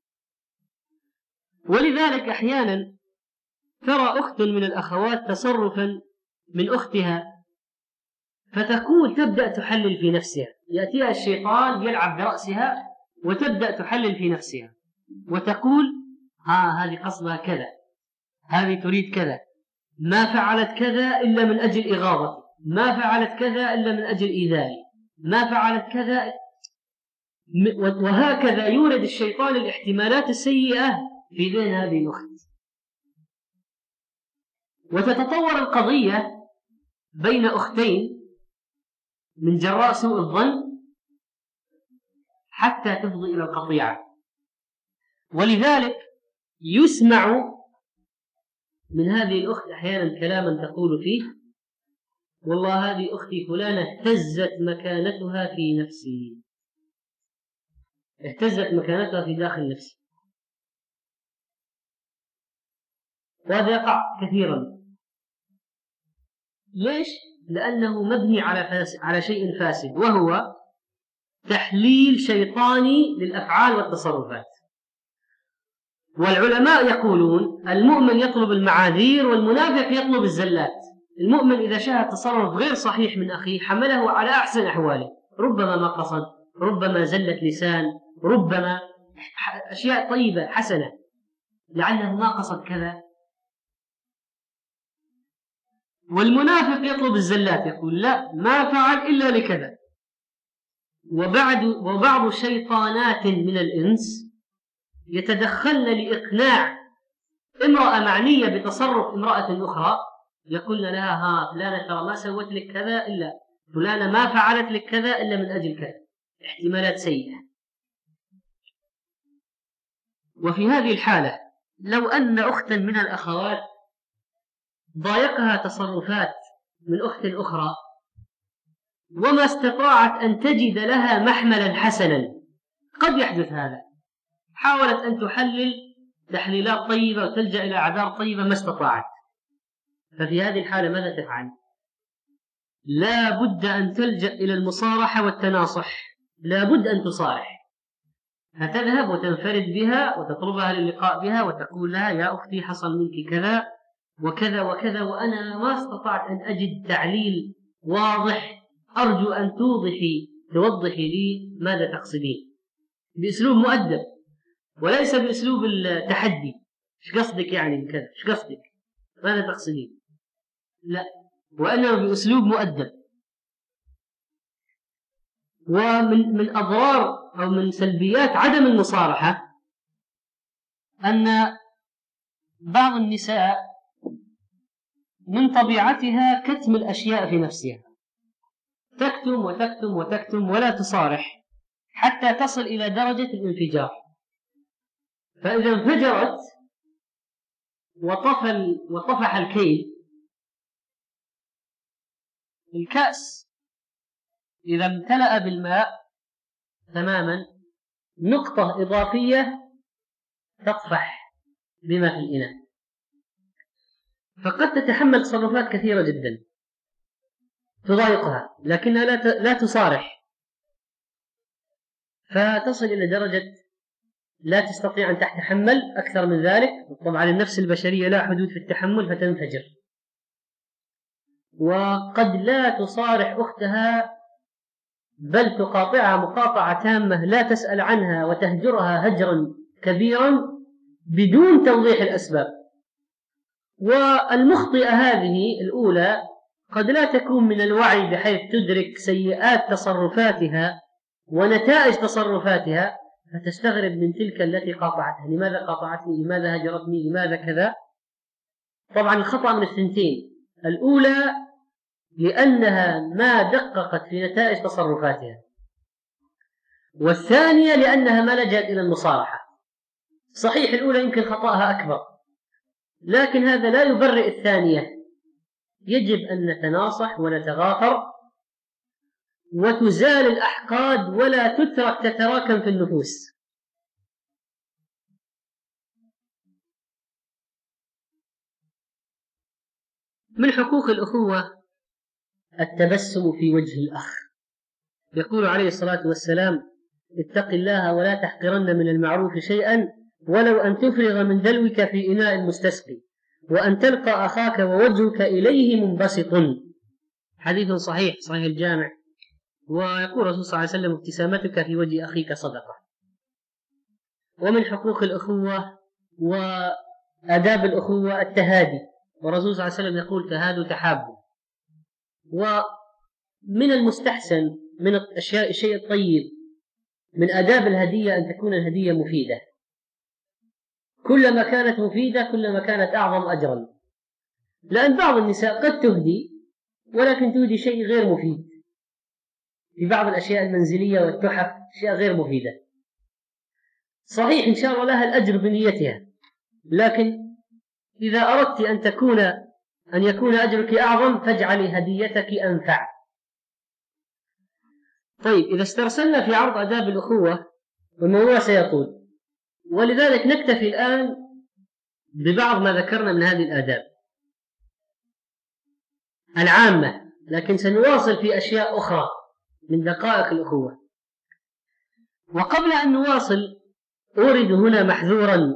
ولذلك أحيانا ترى أخت من الأخوات تصرفا من أختها فتكون تبدأ تحلل في نفسها، يأتيها الشيطان يلعب برأسها وتبدأ تحلل في نفسها وتقول: هذه قصدها كذا، هذه تريد كذا، ما فعلت كذا إلا من أجل إغاظتي، ما فعلت كذا إلا من أجل إيذائي، ما فعلت كذا. وهكذا يورد الشيطان الاحتمالات السيئة في ذهن هذه الأخت، وتتطور القضية بين أختين من جراء سوء الظن حتى تفضي إلى القطيعة. ولذلك يسمع من هذه الأخت أحيانا كلاما تقول فيه: والله هذه أختي فلانة اهتزت مكانتها في نفسي، اهتزت مكانتها في داخل نفسي. وهذا يقع كثيرا. ليش؟ لأنه مبني على شيء فاسد، وهو تحليل شيطاني للأفعال والتصرفات. والعلماء يقولون: المؤمن يطلب المعاذير والمنافق يطلب الزلات. المؤمن إذا شاهد تصرف غير صحيح من أخيه حمله على أحسن أحواله، ربما ما قصد، ربما زلة لسان، ربما أشياء طيبة حسنة، لعله ما قصد كذا. والمنافق يطلب الزلات، يقول: لا، ما فعل إلا لكذا. وبعض شيطانات من الإنس يتدخلن لإقناع امرأة معنية بتصرف امرأة أخرى، يقولن لها: فلانة ترى ما سوت لك كذا إلا، فلانة ما فعلت لك كذا إلا من أجل كذا، احتمالات سيئة. وفي هذه الحالة لو أن أختا من الأخوات ضايقها تصرفات من أخت أخرى وما استطاعت أن تجد لها محملا حسنا، قد يحدث هذا، حاولت أن تحلل تحليلات طيبة وتلجأ إلى أعذار طيبة ما استطاعت. ففي هذه الحالة ماذا تفعل؟ لا بد أن تلجأ إلى المصارحة والتناصح، لا بد أن تصارح، فتذهب وتنفرد بها وتطلبها للقاء بها وتقول لها: يا أختي، حصل منك كذا وكذا وكذا، وأنا ما استطعت أن أجد تعليل واضح، أرجو أن توضحي لي ماذا تقصدين، بأسلوب مؤدب وليس بأسلوب التحدي. إيش قصدك يعني كذا؟ إيش قصدك؟ ماذا تقصدين؟ لا، وإنما بأسلوب مؤدب. ومن أضرار أو من سلبيات عدم المصارحة أن بعض النساء من طبيعتها كتم الأشياء في نفسها، تكتم وتكتم وتكتم ولا تصارح حتى تصل إلى درجة الانفجار. فإذا انفجرت وطفح الكأس إذا امتلأ بالماء تماما، نقطة إضافية تطفح بما في الإناء، فقد تتحمل تصرفات كثيرة جدا تضايقها لكنها لا تصارح، فتصل إلى درجة لا تستطيع أن تتحمل أكثر من ذلك. طبعا النفس البشرية لا حدود في التحمل فتنفجر، وقد لا تصارح أختها بل تقاطعها مقاطعة تامة، لا تسأل عنها وتهجرها هجرا كبيرا بدون توضيح الأسباب. والمخطئة هذه الأولى قد لا تكون من الوعي بحيث تدرك سيئات تصرفاتها ونتائج تصرفاتها، فتستغرب من تلك التي قاطعتها: لماذا قاطعتني؟ لماذا هجرتني؟ لماذا كذا؟ طبعا الخطأ من الثنتين: الأولى لأنها ما دققت في نتائج تصرفاتها، والثانية لأنها ما لجأت إلى المصارحة. صحيح الأولى يمكن خطأها أكبر، لكن هذا لا يبرئ الثانية. يجب أن نتناصح ونتغافر وتزال الأحقاد ولا تترك تتراكم في النفوس. من حقوق الأخوة التبسم في وجه الأخ. يقول عليه الصلاة والسلام: اتق الله ولا تحقرن من المعروف شيئا ولو أن تفرغ من دلوك في إناء المستسقي وأن تلقى أخاك ووجهك إليه منبسط. حديث صحيح الجامع. ويقول الرسول صلى الله عليه وسلم: ابتسامتك في وجه أخيك صدقة. ومن حقوق الأخوة وآداب الأخوة التهادي، والرسول صلى الله عليه وسلم يقول: تهادوا تحابوا. ومن المستحسن من الشيء الطيب من آداب الهدية أن تكون الهدية مفيدة. كلما كانت مفيدة كلما كانت أعظم أجرا، لأن بعض النساء قد تهدي ولكن تهدي شيء غير مفيد. في بعض الأشياء المنزلية والتحف أشياء غير مفيدة، صحيح إن شاء الله لها الأجر بنيتها، لكن إذا أردت أن يكون أجرك أعظم فاجعلي هديتك أنفع. طيب، إذا استرسلنا في عرض آداب الأخوة والموضوع سيطول، ولذلك نكتفي الآن ببعض ما ذكرنا من هذه الآداب العامة، لكن سنواصل في أشياء أخرى من دقائق الأخوة. وقبل أن نواصل أورد هنا محذورا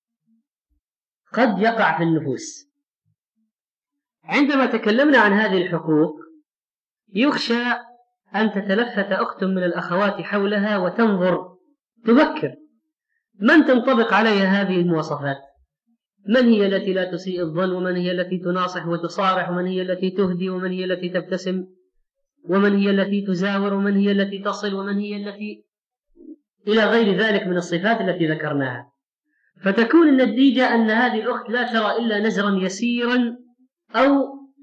قد يقع في النفوس. عندما تكلمنا عن هذه الحقوق يخشى أن تتلفت أخت من الأخوات حولها وتنظر تفكر من تنطبق عليها هذه المواصفات، من هي التي لا تسيء الظن، ومن هي التي تناصح وتصارح، ومن هي التي تهدي، ومن هي التي تبتسم، ومن هي التي تزاور، ومن هي التي تصل، ومن هي التي إلى غير ذلك من الصفات التي ذكرناها. فتكون النتيجة أن هذه الأخت لا ترى إلا نزرا يسيرا أو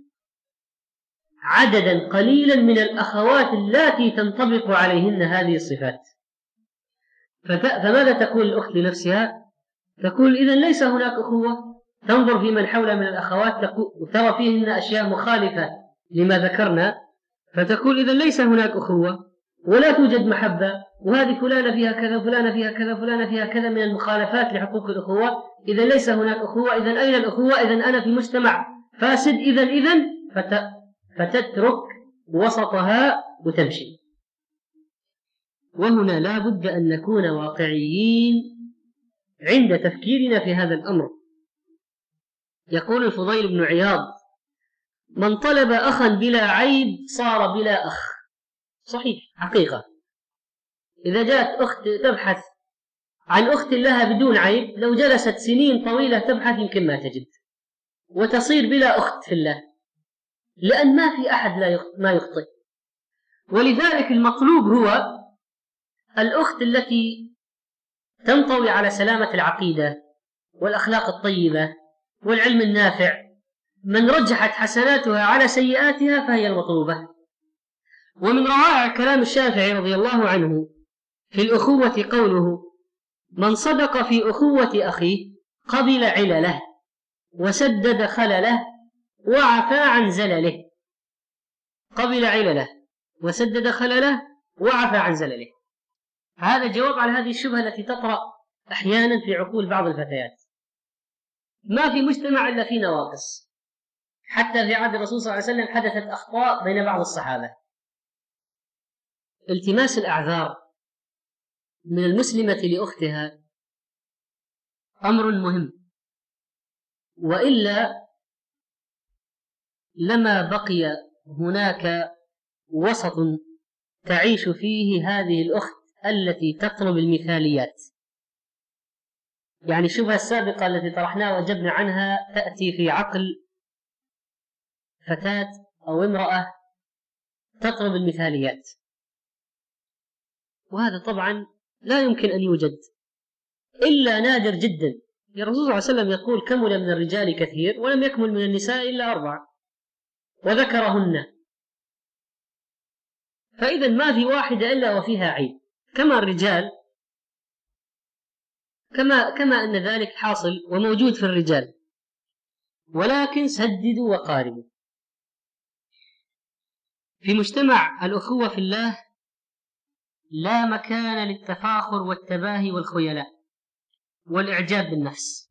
عددا قليلا من الأخوات التي تنطبق عليهن هذه الصفات. فماذا تقول الأخت لنفسها؟ تقول: إذن ليس هناك أخوة. تنظر في من حولها من الأخوات وترى فيهن أشياء مخالفة لما ذكرنا، فتقول: إذن ليس هناك أخوة. ولا توجد محبة، وهذه فلانة فيها كذا فلانة فيها كذا فلانة فيها كذا من المخالفات لحقوق الأخوة، إذا ليس هناك أخوة، إذن أين الأخوة؟ إذن أنا في مجتمع فاسد، إذن فتترك وسطها وتمشي. وهنا لا بد أن نكون واقعيين عند تفكيرنا في هذا الأمر. يقول الفضيل بن عياض: من طلب أخا بلا عيب صار بلا أخ. صحيح، حقيقة. إذا جاءت أخت تبحث عن أخت لها بدون عيب، لو جلست سنين طويلة تبحث يمكن ما تجد، وتصير بلا أخت في الله، لأن ما في أحد ما يخطئ. ولذلك المطلوب هو الأخت التي تنطوي على سلامة العقيدة والأخلاق الطيبة والعلم النافع، من رجحت حسناتها على سيئاتها فهي المطلوبة. ومن روائع كلام الشافعي رضي الله عنه في الأخوة قوله: من صدق في أخوة أخيه قبل علله وسدد خلله وعفى عن زلله. قبل علله وسدد خلله وعفى عن زلله. هذا جواب على هذه الشبهة التي تطرأ أحيانا في عقول بعض الفتيات. ما في مجتمع إلا فيه نواقص، حتى في عهد الرسول صلى الله عليه وسلم حدثت أخطاء بين بعض الصحابة. التماس الأعذار من المسلمة لأختها أمر مهم، وإلا لما بقي هناك وسط تعيش فيه هذه الأخت التي تطلب المثاليات. يعني الشبهة السابقة التي طرحناها وجبنا عنها تأتي في عقل فتاة أو امرأة تطلب المثاليات، وهذا طبعا لا يمكن أن يوجد إلا نادر جدا. الرسول صلى الله عليه وسلم يقول: كمل من الرجال كثير ولم يكمل من النساء إلا 4، وذكرهن. فإذا ما في واحدة إلا وفيها عيب، كما الرجال، كما أن ذلك حاصل وموجود في الرجال. ولكن سددوا وقاربوا. في مجتمع الأخوة في الله لا مكان للتفاخر والتباهي والخيلاء والإعجاب بالنفس.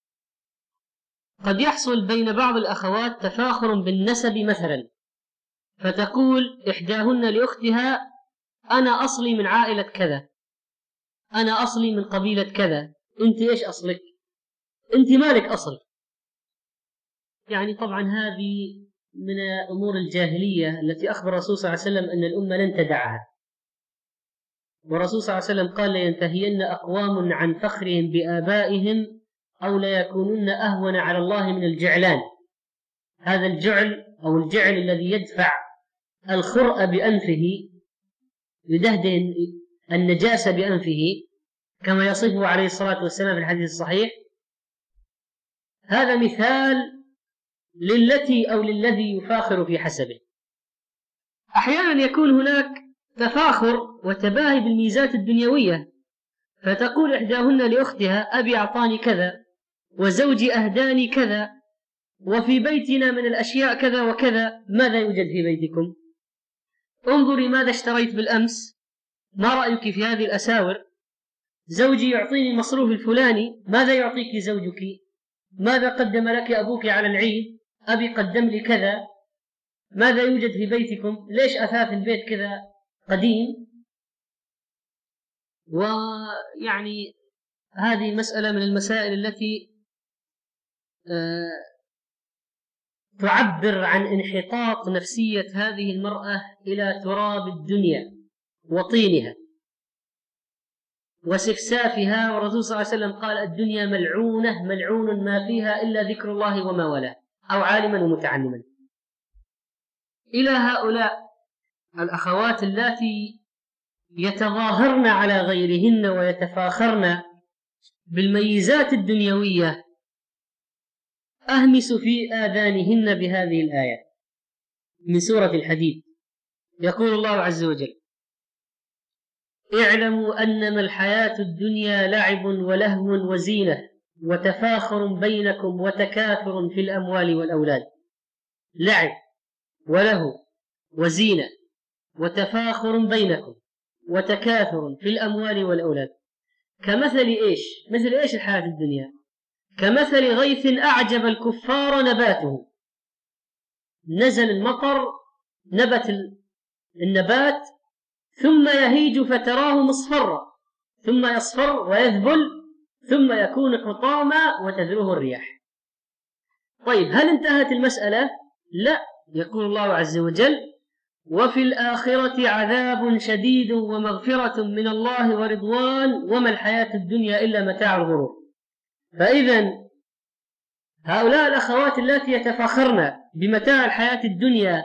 قد يحصل بين بعض الأخوات تفاخر بالنسب مثلا، فتقول إحداهن لأختها: أنا أصلي من عائلة كذا، أنا أصلي من قبيلة كذا، أنت إيش أصلك؟ أنت مالك أصل. يعني طبعا هذه من أمور الجاهلية التي أخبر الرسول صلى الله عليه وسلم أن الأمة لن تدعها. والرسول صلى الله عليه وسلم قال: لينتهين أقوام عن فخرهم بآبائهم أو ليكونن أهون على الله من الجعلان. هذا الجعل أو الجعل الذي يدفع الخرء بأنفه، يدهدن النجاسة بأنفه كما يصفه عليه الصلاة والسلام في الحديث الصحيح، هذا مثال للتي أو للذي يفاخر في حسبه. أحيانا يكون هناك تفاخر وتباهي بالميزات الدنيوية، فتقول إحداهن لأختها: أبي أعطاني كذا، وزوجي أهداني كذا، وفي بيتنا من الأشياء كذا وكذا، ماذا يوجد في بيتكم؟ انظري ماذا اشتريت بالأمس، ما رأيك في هذه الأساور؟ زوجي يعطيني المصروف الفلاني، ماذا يعطيك زوجك؟ ماذا قدم لك أبوك على العيد؟ أبي قدم لي كذا. ماذا يوجد في بيتكم؟ ليش أثاث البيت كذا قديم؟ ويعني هذه مسألة من المسائل التي تعبر عن انحطاط نفسية هذه المرأة إلى تراب الدنيا وطينها وسفسافها. والرسول صلى الله عليه وسلم قال: الدنيا ملعونة ملعون ما فيها إلا ذكر الله وما والاه، أو عالما ومتعلما. إلى هؤلاء الأخوات اللاتي يتظاهرن على غيرهن ويتفاخرن بالميزات الدنيوية، أهمس في آذانهن بهذه الآية من سورة الحديد. يقول الله عز وجل: اعلموا أنما الحياة الدنيا لعب ولهو وزينة وتفاخر بينكم وتكاثر في الأموال والأولاد. لعب ولهو وزينة وتفاخر بينكم وتكاثر في الأموال والأولاد كمثل إيش؟ مثل إيش الحياة الدنيا؟ كمثل غيث أعجب الكفار نباته. نزل المطر، نبت النبات، ثم يهيج فتراه مصفرا، ثم يصفر ويذبل، ثم يكون حطاما وتذروه الرياح. طيب هل انتهت المسألة؟ لا، يقول الله عز وجل: وفي الآخرة عذاب شديد ومغفرة من الله ورضوان وما الحياة الدنيا إلا متاع الغرور. فإذا هؤلاء الأخوات التي يتفاخرن بمتاع الحياة الدنيا،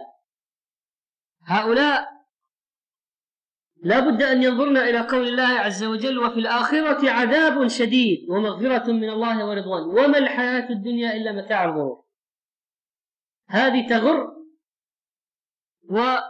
هؤلاء لا بد أن ينظرن إلى قول الله عز وجل: وفي الآخرة عذاب شديد ومغفرة من الله ورضوان وما الحياة الدنيا إلا متاع الغرور. هذه تغر. وحتى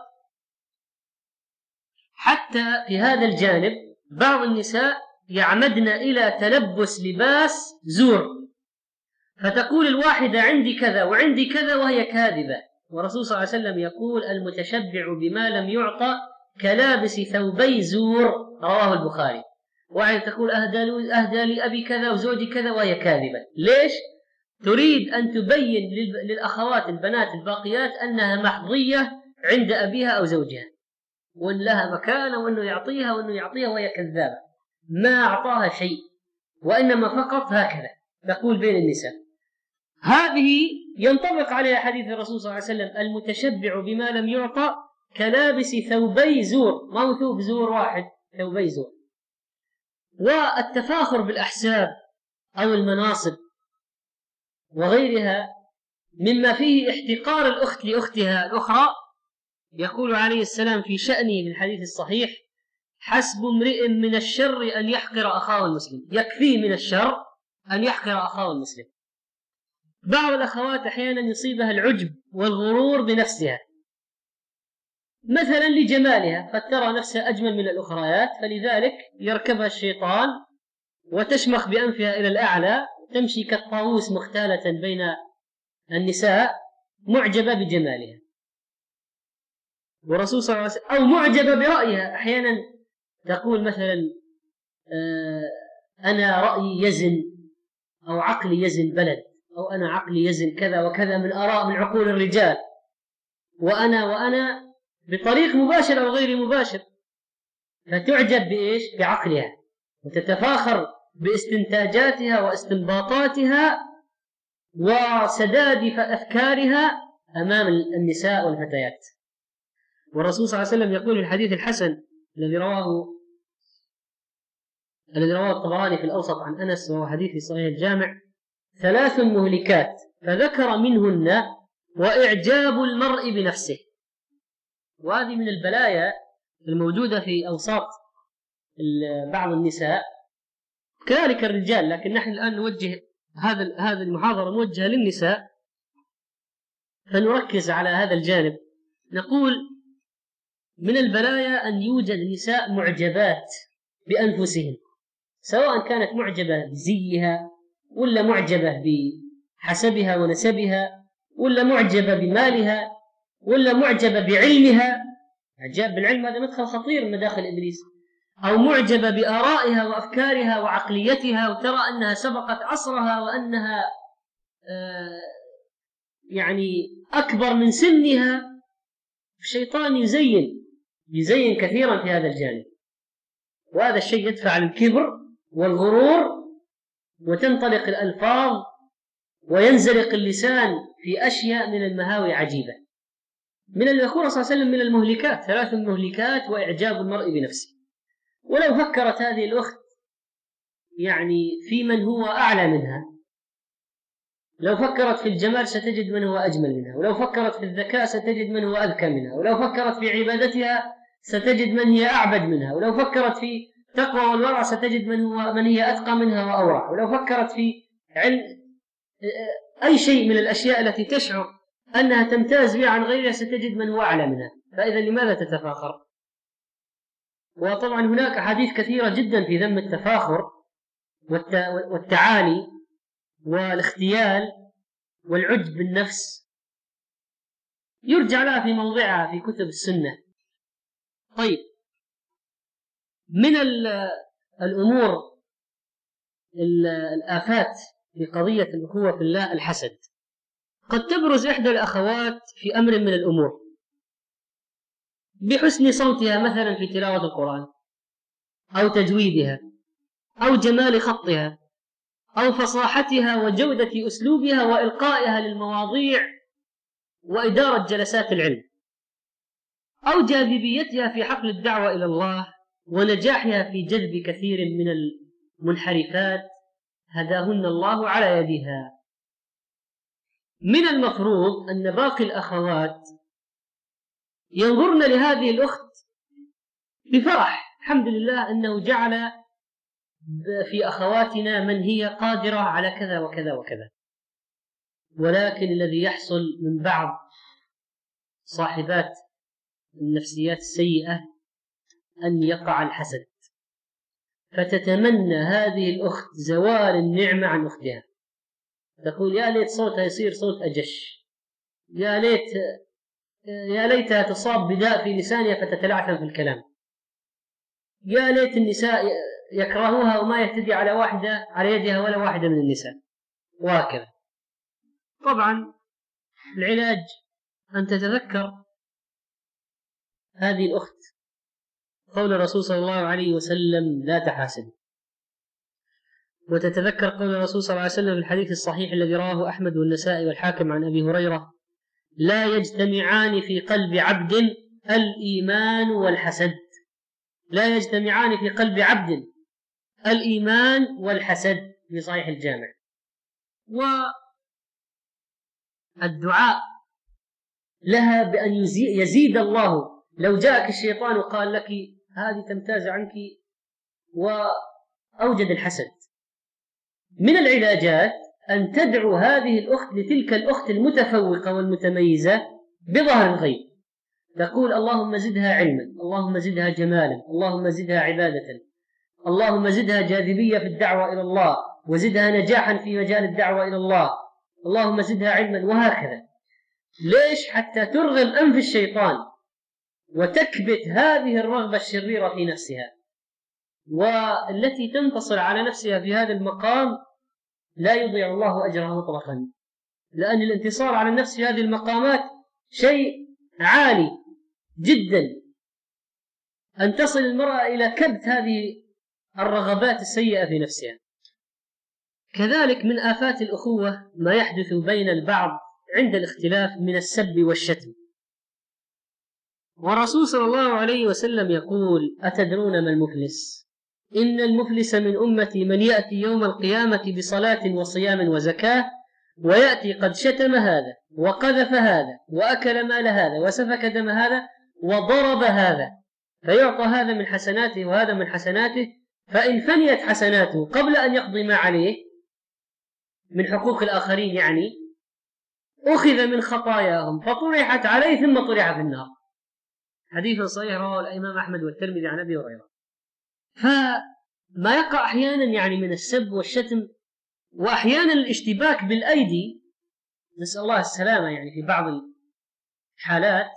في هذا الجانب بعض النساء يعمدن إلى تلبس لباس زور، فتقول الواحدة: عندي كذا وعندي كذا، وهي كاذبة. والرسول صلى الله عليه وسلم يقول: المتشبع بما لم يعطى كلابس ثوبي زور، رواه البخاري. واحدة تقول: أهدى لي أبي كذا وزوجي كذا، وهي كاذبة. ليش؟ تريد أن تبين للأخوات البنات الباقيات أنها محظية عند أبيها أو زوجها، وأن لها مكانة، وأنه يعطيها وأنه يعطيها، وهي كذابة، ما أعطاها شيء، وإنما فقط هكذا تقول بين النساء. هذه ينطبق عليها حديث الرسول صلى الله عليه وسلم: المتشبع بما لم يعطى كلابس ثوبي زور. ما هو ثوب زور واحد، ثوبي زور. والتفاخر بالأحساب أو المناصب وغيرها مما فيه احتقار الأخت لأختها الأخرى. يقول عليه السلام في شأنه في الحديث الصحيح: حسب امرئ من الشر أن يحقر أخاه المسلم. يكفيه من الشر أن يحقر أخاه المسلم. بعض الأخوات أحيانا يصيبها العجب والغرور بنفسها، مثلا لجمالها، فترى نفسها أجمل من الأخريات، فلذلك يركبها الشيطان وتشمخ بأنفها إلى الأعلى، تمشي كالطاووس مختالة بين النساء، معجبة بجمالها. والرسول صلى الله عليه وسلم أو معجبة برأيها. أحيانا تقول مثلا: أنا رأيي يزن، أو عقلي يزن بلد، أو أنا عقلي يزن كذا وكذا من آراء من عقول الرجال، وأنا بطريق مباشر أو غير مباشر. فتعجب بإيش؟ بعقلها، وتتفاخر باستنتاجاتها واستنباطاتها وسداد أفكارها أمام النساء والفتيات. والرسول صلى الله عليه وسلم يقول في الحديث الحسن الذي رواه الطبراني في الأوسط عن أنس، وهو حديث في صحيح الجامع: 3 مهلكات، فذكر منهن وإعجاب المرء بنفسه. وهذه من البلايا الموجودة في أوساط بعض النساء، كذلك الرجال، لكن نحن الآن نوجه هذه المحاضرة موجهة للنساء، فنركز على هذا الجانب. نقول: من البلايا أن يوجد نساء معجبات بأنفسهن، سواء كانت معجبة بزيها، ولا معجبة بحسبها ونسبها، ولا معجبة بمالها، ولا معجبة بعلمها. إعجاب بالعلم هذا مدخل خطير من مداخل إبليس. أو معجبة بآرائها وأفكارها وعقليتها، وترى أنها سبقت عصرها، وأنها يعني أكبر من سنها. الشيطان يزين كثيرا في هذا الجانب، وهذا الشيء يدفع للكبر والغرور، وتنطلق الألفاظ وينزلق اللسان في أشياء من المهاوي عجيبة. من يقول صلى الله عليه وسلم: من المهلكات 3 مهلكات وإعجاب المرء بنفسه. ولو فكرت هذه الأخت يعني في من هو أعلى منها، لو فكرت في الجمال ستجد من هو أجمل منها، ولو فكرت في الذكاء ستجد من هو أذكى منها، ولو فكرت في عبادتها ستجد من هي أعبد منها، ولو فكرت في تقوى والورع ستجد من هي أتقى منها وأورع، ولو فكرت في علم أي شيء من الأشياء التي تشعر أنها تمتاز بها عن غيرها ستجد من هو أعلى منها. فإذا لماذا تتفاخر؟ وطبعا هناك أحاديث كثيرة جدا في ذم التفاخر والتعالي والاختيال والعجب بالنفس، يرجع لها في موضعها في كتب السنة. طيب، من الأمور الآفات في قضية الأخوة في الله الحسد. قد تبرز إحدى الأخوات في أمر من الأمور بحسن صوتها مثلا في تلاوة القرآن، أو تجويدها، أو جمال خطها، أو فصاحتها وجودة أسلوبها وإلقائها للمواضيع وإدارة جلسات العلم، أو جاذبيتها في حقل الدعوة إلى الله ونجاحها في جذب كثير من المنحرفات هداهن الله على يدها. من المفروض أن باقي الأخوات ينظرن لهذه الأخت بفرح، الحمد لله أنه جعل في أخواتنا من هي قادرة على كذا وكذا وكذا. ولكن الذي يحصل من بعض صاحبات النفسيات السيئة أن يقع الحسد، فتتمنى هذه الأخت زوال النعمة عن أختها، تقول يا ليت صوتها يصير صوت أجش، يا ليتها تصاب بداء في لسانها فتتلعثم في الكلام، يا ليت النساء يكرهوها وما يهتدي على يدها ولا واحدة من النساء، وهكذا. طبعا العلاج أن تتذكر هذه الأخت قول الرسول صلى الله عليه وسلم لا تحاسد، وتتذكر قول الرسول صلى الله عليه وسلم في الحديث الصحيح الذي رواه أحمد والنسائي والحاكم عن أبي هريرة: لا يجتمعان في قلب عبد الإيمان والحسد. لا يجتمعان في قلب عبد الإيمان والحسد في صحيح الجامع. والدعاء لها بأن يزيد الله. لو جاءك الشيطان وقال لك هذه تمتاز عنك وأوجد الحسد، من العلاجات أن تدعو هذه الأخت لتلك الأخت المتفوقة والمتميزة بظهر الغيب، تقول اللهم زدها علما، اللهم زدها جمالا، اللهم زدها عبادة، اللهم زدها جاذبية في الدعوة إلى الله، وزدها نجاحا في مجال الدعوة إلى الله، اللهم زدها علما، وهكذا. ليش؟ حتى ترغم أنف الشيطان وتكبت هذه الرغبة الشريرة في نفسها، والتي تنتصر على نفسها في هذا المقام لا يضيع الله أجرها مطلقا، لأن الانتصار على النفس في هذه المقامات شيء عالي جدا، أن تصل المرأة إلى كبت هذه الرغبات السيئة في نفسها. كذلك من آفات الأخوة ما يحدث بين البعض عند الاختلاف من السب والشتم. والرسول صلى الله عليه وسلم يقول: أتدرون ما المفلس؟ إن المفلس من أمتي من يأتي يوم القيامة بصلاة وصيام وزكاة، ويأتي قد شتم هذا وقذف هذا وأكل مال هذا وسفك دم هذا وضرب هذا، فيعطى هذا من حسناته وهذا من حسناته، فإن فنيت حسناته قبل أن يقضي ما عليه من حقوق الآخرين يعني أخذ من خطاياهم فطرحت عليه ثم طرح في النار. حديث صحيح رواه الإمام أحمد والترمذي عن أبي هريرة. فما يقع أحيانا يعني من السب والشتم، وأحيانا الاشتباك بالأيدي، نسأل الله السلامة، يعني في بعض الحالات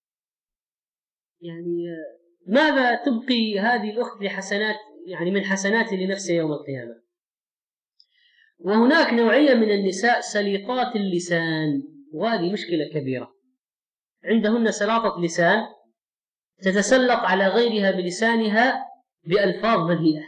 يعني ماذا تبقي هذه الأخت لحسنات، يعني من حسنات لنفسها يوم القيامة. وهناك نوعية من النساء سليطات اللسان، وهذه مشكلة كبيرة، عندهن سلاطة لسان تتسلط على غيرها بلسانها بألفاظ بذيئة.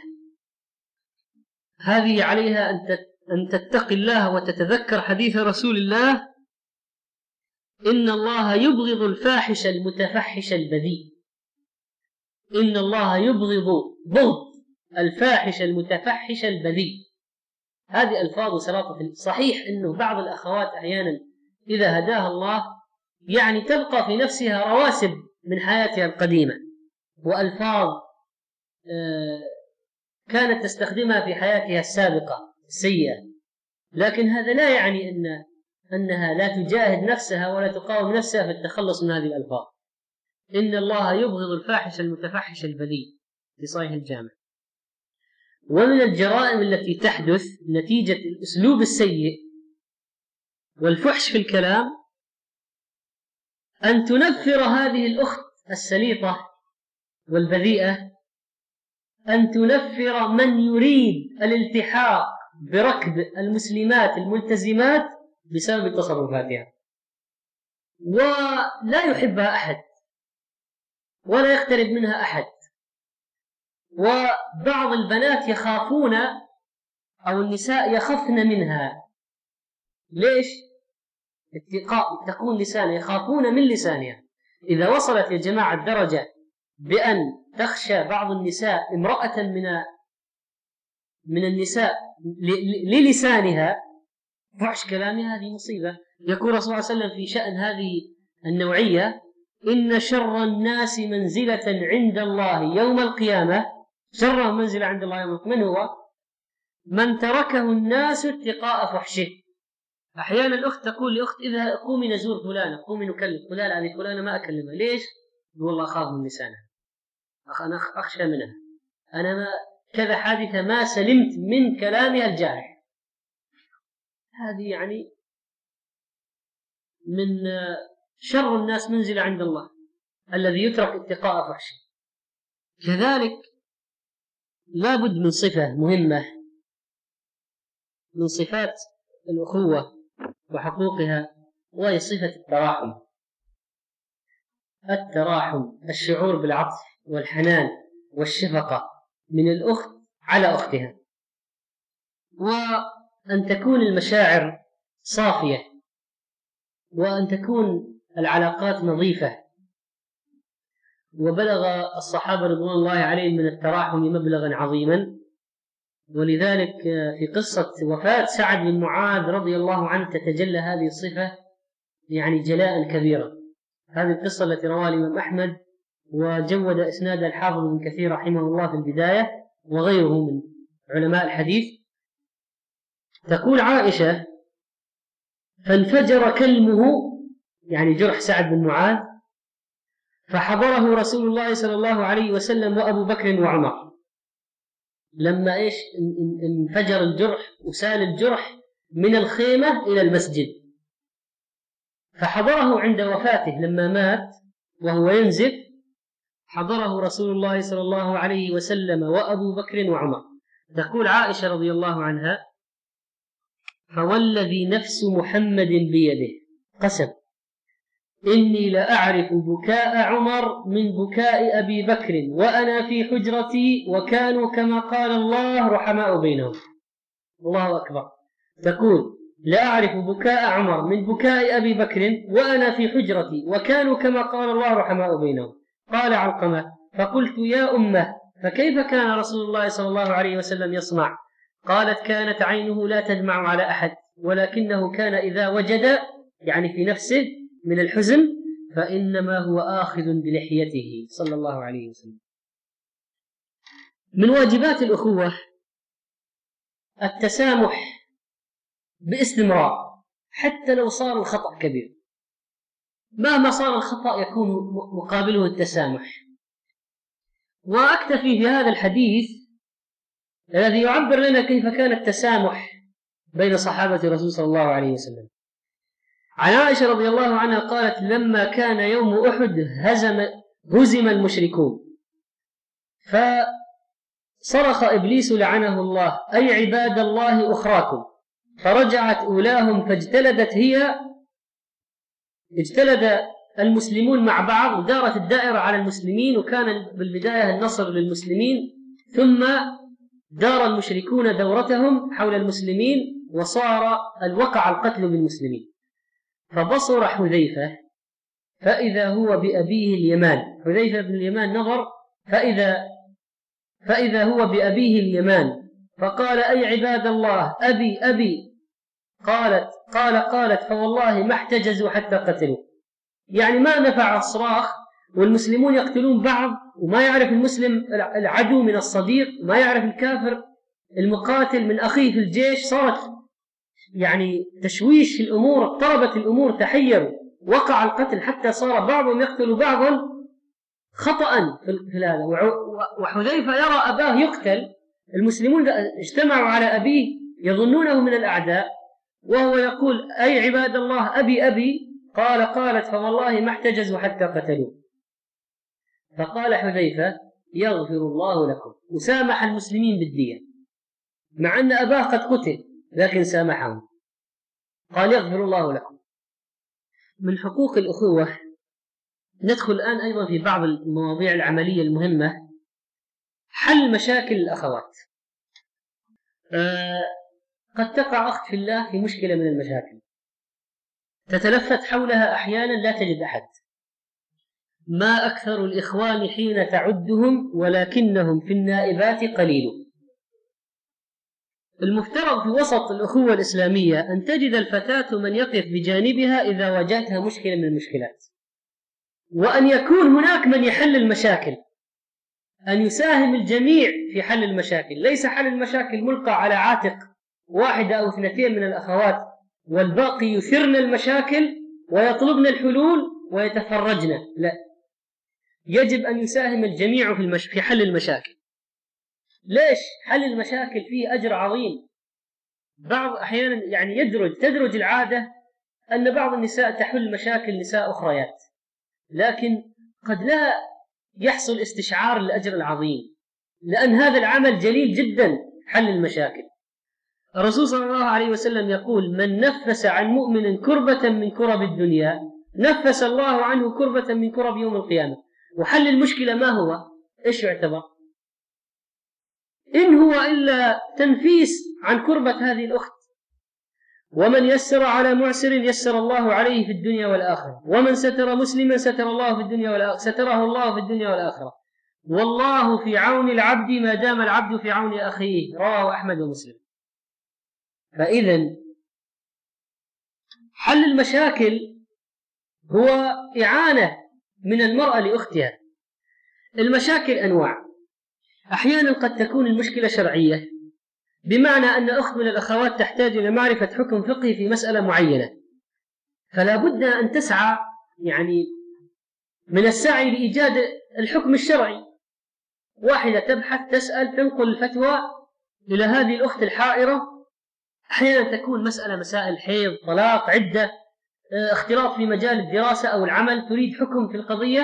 هذه عليها أن تتقي الله وتتذكر حديث رسول الله: إن الله يبغض الفاحش المتفحش البذيء. إن الله يبغض الفاحش المتفحش البذيء. هذه ألفاظ سلاطة. صحيح أنه بعض الأخوات أحيانا إذا هداها الله يعني تبقى في نفسها رواسب من حياتها القديمة وألفاظ كانت تستخدمها في حياتها السابقة السيئة، لكن هذا لا يعني أنها لا تجاهد نفسها ولا تقاوم نفسها في التخلص من هذه الألفاظ. إن الله يبغض الفاحش المتفحش البذيء في صحيح الجامع. ومن الجرائم التي تحدث نتيجة الأسلوب السيء والفحش في الكلام أن تنفر هذه الأخت السليطة والبذيئة أن تنفر من يريد الالتحاق بركب المسلمات الملتزمات بسبب تصرفاتها، ولا يحبها أحد ولا يقترب منها أحد. وبعض البنات يخافون أو النساء يخفن منها. ليش؟ تكون لسانها، يخافون من لسانها. إذا وصلت يا جماعة الدرجة بأن تخشى بعض النساء امرأة من النساء للسانها، فحش كلامها، هذه مصيبة. يقول رسول الله صلى الله عليه وسلم في شأن هذه النوعية: إن شر الناس منزلة عند الله يوم القيامة، شر منزلة عند الله يوم القيامة من هو؟ من تركه الناس اتقاء فحشه. أحيانا الأخت تقول لأخت: إذا قومي نزور فلانة، قومي نكلم فلانة، هذه فلانة ما أكلمها. ليش؟ والله أخاف من لسانها، أنا أخشى منها، أنا ما كذا حادثة ما سلمت من كلامها الجارح. هذه يعني من شر الناس منزلة عند الله الذي يترك اتقاء فحشه. كذلك لا بد من صفة مهمة من صفات الأخوة وحقوقها، وهي صفة التراحم. التراحم، الشعور بالعطف والحنان والشفقة من الأخت على أختها، وأن تكون المشاعر صافية، وأن تكون العلاقات نظيفة. وبلغ الصحابة رضوان الله عليهم من التراحم مبلغا عظيما، ولذلك في قصة وفاة سعد بن معاذ رضي الله عنه تتجلى هذه الصفة يعني جلاء كبيرا. هذه القصة التي رواها الإمام أحمد وجود إسناد الحافظ ابن كثير رحمه الله في البداية وغيره من علماء الحديث. تقول عائشة: فانفجر كلمه، يعني جرح سعد بن معاذ، فحضره رسول الله صلى الله عليه وسلم وأبو بكر وعمر. لما انفجر الجرح وسال الجرح من الخيمة إلى المسجد، فحضره عند وفاته لما مات وهو ينزف، حضره رسول الله صلى الله عليه وسلم وأبو بكر وعمر. تقول عائشة رضي الله عنها: فوالذي نفس محمد بيده قسم إني لأعرف بكاء عمر من بكاء أبي بكر وأنا في حجرتي وكانوا كما قال الله رحماء بينهم. الله أكبر. تقول: لا أعرف بكاء عمر من بكاء أبي بكر وأنا في حجرتي وكانوا كما قال الله رحماء بينهم. قال علقمة: فقلت: يا أمه، فكيف كان رسول الله صلى الله عليه وسلم يصنع؟ قالت: كانت عينه لا تدمع على أحد، ولكنه كان إذا وجد، يعني في نفسه، من الحزن فإنما هو آخذ بلحيته صلى الله عليه وسلم. من واجبات الأخوة التسامح باستمرار، حتى لو صار الخطأ كبير، مهما صار الخطأ يكون مقابله التسامح. وأكتفي في هذا الحديث الذي يعبر لنا كيف كان التسامح بين صحابة الرسول صلى الله عليه وسلم. عن عائشة رضي الله عنها قالت: لما كان يوم أحد هزم المشركون، فصرخ إبليس لعنه الله: أي عباد الله أخراكم، فرجعت أولاهم اجتلد المسلمون مع بعض، ودارت الدائرة على المسلمين، وكان بالبداية النصر للمسلمين، ثم دار المشركون دورتهم حول المسلمين، وصار وقع القتل بالمسلمين. فبصر حذيفة فإذا هو بأبيه اليمان، حذيفة بن اليمان نظر فإذا هو بأبيه اليمان، فقال: أي عباد الله، أبي أبي. قالت: فوالله ما احتجزوا حتى قتلوا. يعني ما نفع الصراخ والمسلمون يقتلون بعض، وما يعرف المسلم العدو من الصديق، وما يعرف الكافر المقاتل من أخيه في الجيش. صارت يعني تشويش في الأمور، اضطربت الأمور، تحيروا، وقع القتل، حتى صار بعضهم يقتل بعضا خطأ في هذا. وحذيفة يرى أباه يقتل، المسلمون اجتمعوا على أبيه يظنونه من الأعداء، وهو يقول: أي عباد الله، أبي أبي. قالت: فوالله ما احتجزوا حتى قتلوا. فقال حذيفة: يغفر الله لكم، وسامح المسلمين بالدية مع أن أباه قد قتل، لكن سامحهم، قال: يغفر الله لكم. من حقوق الأخوة ندخل الآن أيضا في بعض المواضيع العملية المهمة. حل مشاكل الأخوات. قد تقع أخت في الله في مشكلة من المشاكل، تتلفت حولها أحيانا لا تجد أحد. ما أكثر الإخوان حين تعدهم ولكنهم في النائبات قليل. المفترض في وسط الأخوة الإسلامية أن تجد الفتاة من يقف بجانبها إذا واجهتها مشكلة من المشكلات، وأن يكون هناك من يحل المشاكل، أن يساهم الجميع في حل المشاكل، ليس حل المشاكل ملقى على عاتق واحدة أو اثنتين من الأخوات والباقي يثرن المشاكل ويطلبن الحلول ويتفرجن. لا، يجب أن يساهم الجميع في حل المشاكل. ليش؟ حل المشاكل فيه أجر عظيم. بعض أحيانا يعني تدرج العادة أن بعض النساء تحل مشاكل نساء أخريات، لكن قد لا يحصل استشعار الأجر العظيم، لأن هذا العمل جليل جدا، حل المشاكل. الرسول صلى الله عليه وسلم يقول: من نفس عن مؤمن كربة من كرب الدنيا نفس الله عنه كربة من كرب يوم القيامة. وحل المشكلة ما هو؟ إيش يعتبر؟ إن هو إلا تنفيس عن كربة هذه الأخت. ومن يسر على معسر يسر الله عليه في الدنيا والآخرة، ومن ستر مسلما ستره الله في الدنيا والآخرة، والله في عون العبد ما دام العبد في عون أخيه. رواه أحمد ومسلم. فإذا حل المشاكل هو إعانة من المرأة لأختها. المشاكل أنواع. أحيانا قد تكون المشكلة شرعية، بمعنى أن أخت من الأخوات تحتاج إلى معرفة حكم فقهي في مسألة معينة، فلا بد أن تسعى يعني من السعي لإيجاد الحكم الشرعي. واحدة تبحث، تسأل، تنقل الفتوى إلى هذه الأخت الحائرة. أحيانا تكون مسائل حيض، طلاق، عدة، اختلاط في مجال الدراسة أو العمل، تريد حكم في القضية،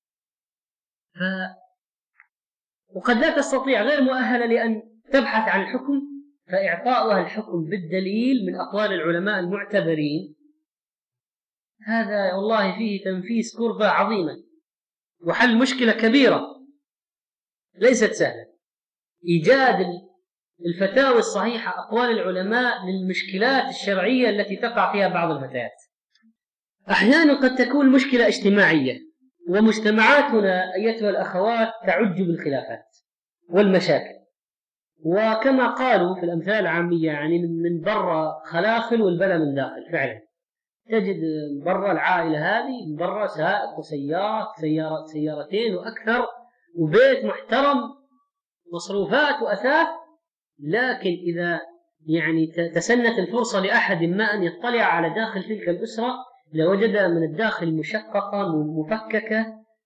وقد لا تستطيع، غير مؤهلة لأن تبحث عن الحكم، فإعطاؤها الحكم بالدليل من أقوال العلماء المعتبرين هذا والله فيه تنفيس كربة عظيمة وحل مشكلة كبيرة ليست سهلة. إيجاد الفتاوى الصحيحة، أقوال العلماء للمشكلات الشرعية التي تقع فيها بعض الفتيات. أحيانا قد تكون مشكلة اجتماعية، ومجتمعاتنا أيتها الأخوات تعج بالخلافات والمشاكل، وكما قالوا في الأمثال العامية يعني من برا خلاخل والبلا من داخل. فعلا تجد برا العائلة هذه من برا سائق سيارتين وأكثر، وبيت محترم، مصروفات وأثاث، لكن إذا يعني تسنت الفرصة لأحد ما أن يطلع على داخل تلك الأسرة لوجد من الداخل مشققة مفككة،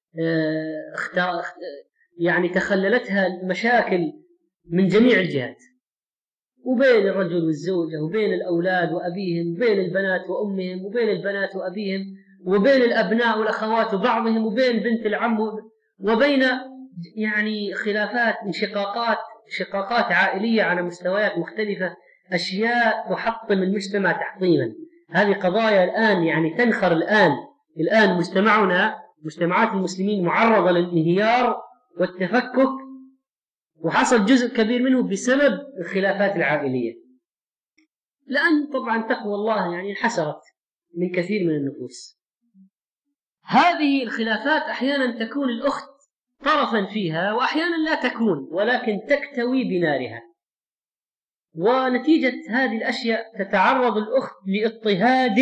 يعني تخللتها المشاكل من جميع الجهات، وبين الرجل والزوجة، وبين الأولاد وأبيهم، وبين البنات وأمهم، وبين البنات وأبيهم، وبين الأبناء والأخوات وبعضهم، وبين بنت العم، وبين يعني خلافات، شقاقات عائلية على مستويات مختلفة، أشياء تحطم المجتمع تحطيما. هذه قضايا الآن يعني تنخر الآن مجتمعات المسلمين معرضة للانهيار والتفكك، وحصل جزء كبير منه بسبب الخلافات العائلية، لأن طبعا تقوى الله يعني انحسرت من كثير من النفوس. هذه الخلافات أحيانا تكون الأخت طرفا فيها، وأحيانا لا تكون، ولكن تكتوي بنارها، ونتيجة هذه الأشياء تتعرض الأخت لاضطهاد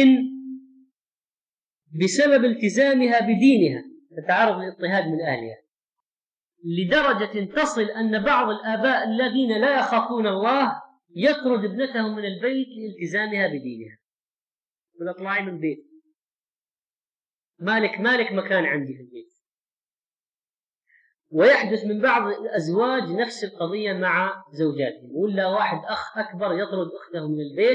بسبب التزامها بدينها، تتعرض لاضطهاد من أهلها، لدرجة تصل أن بعض الآباء الذين لا يخافون الله يطرد ابنتهم من البيت لالتزامها بدينها، يقول اطلعي من البيت، مالك مكان عندي في البيت. ويحدث من بعض الأزواج نفس القضية مع زوجاتهم، ولا واحد أخ أكبر يطرد أخته من البيت،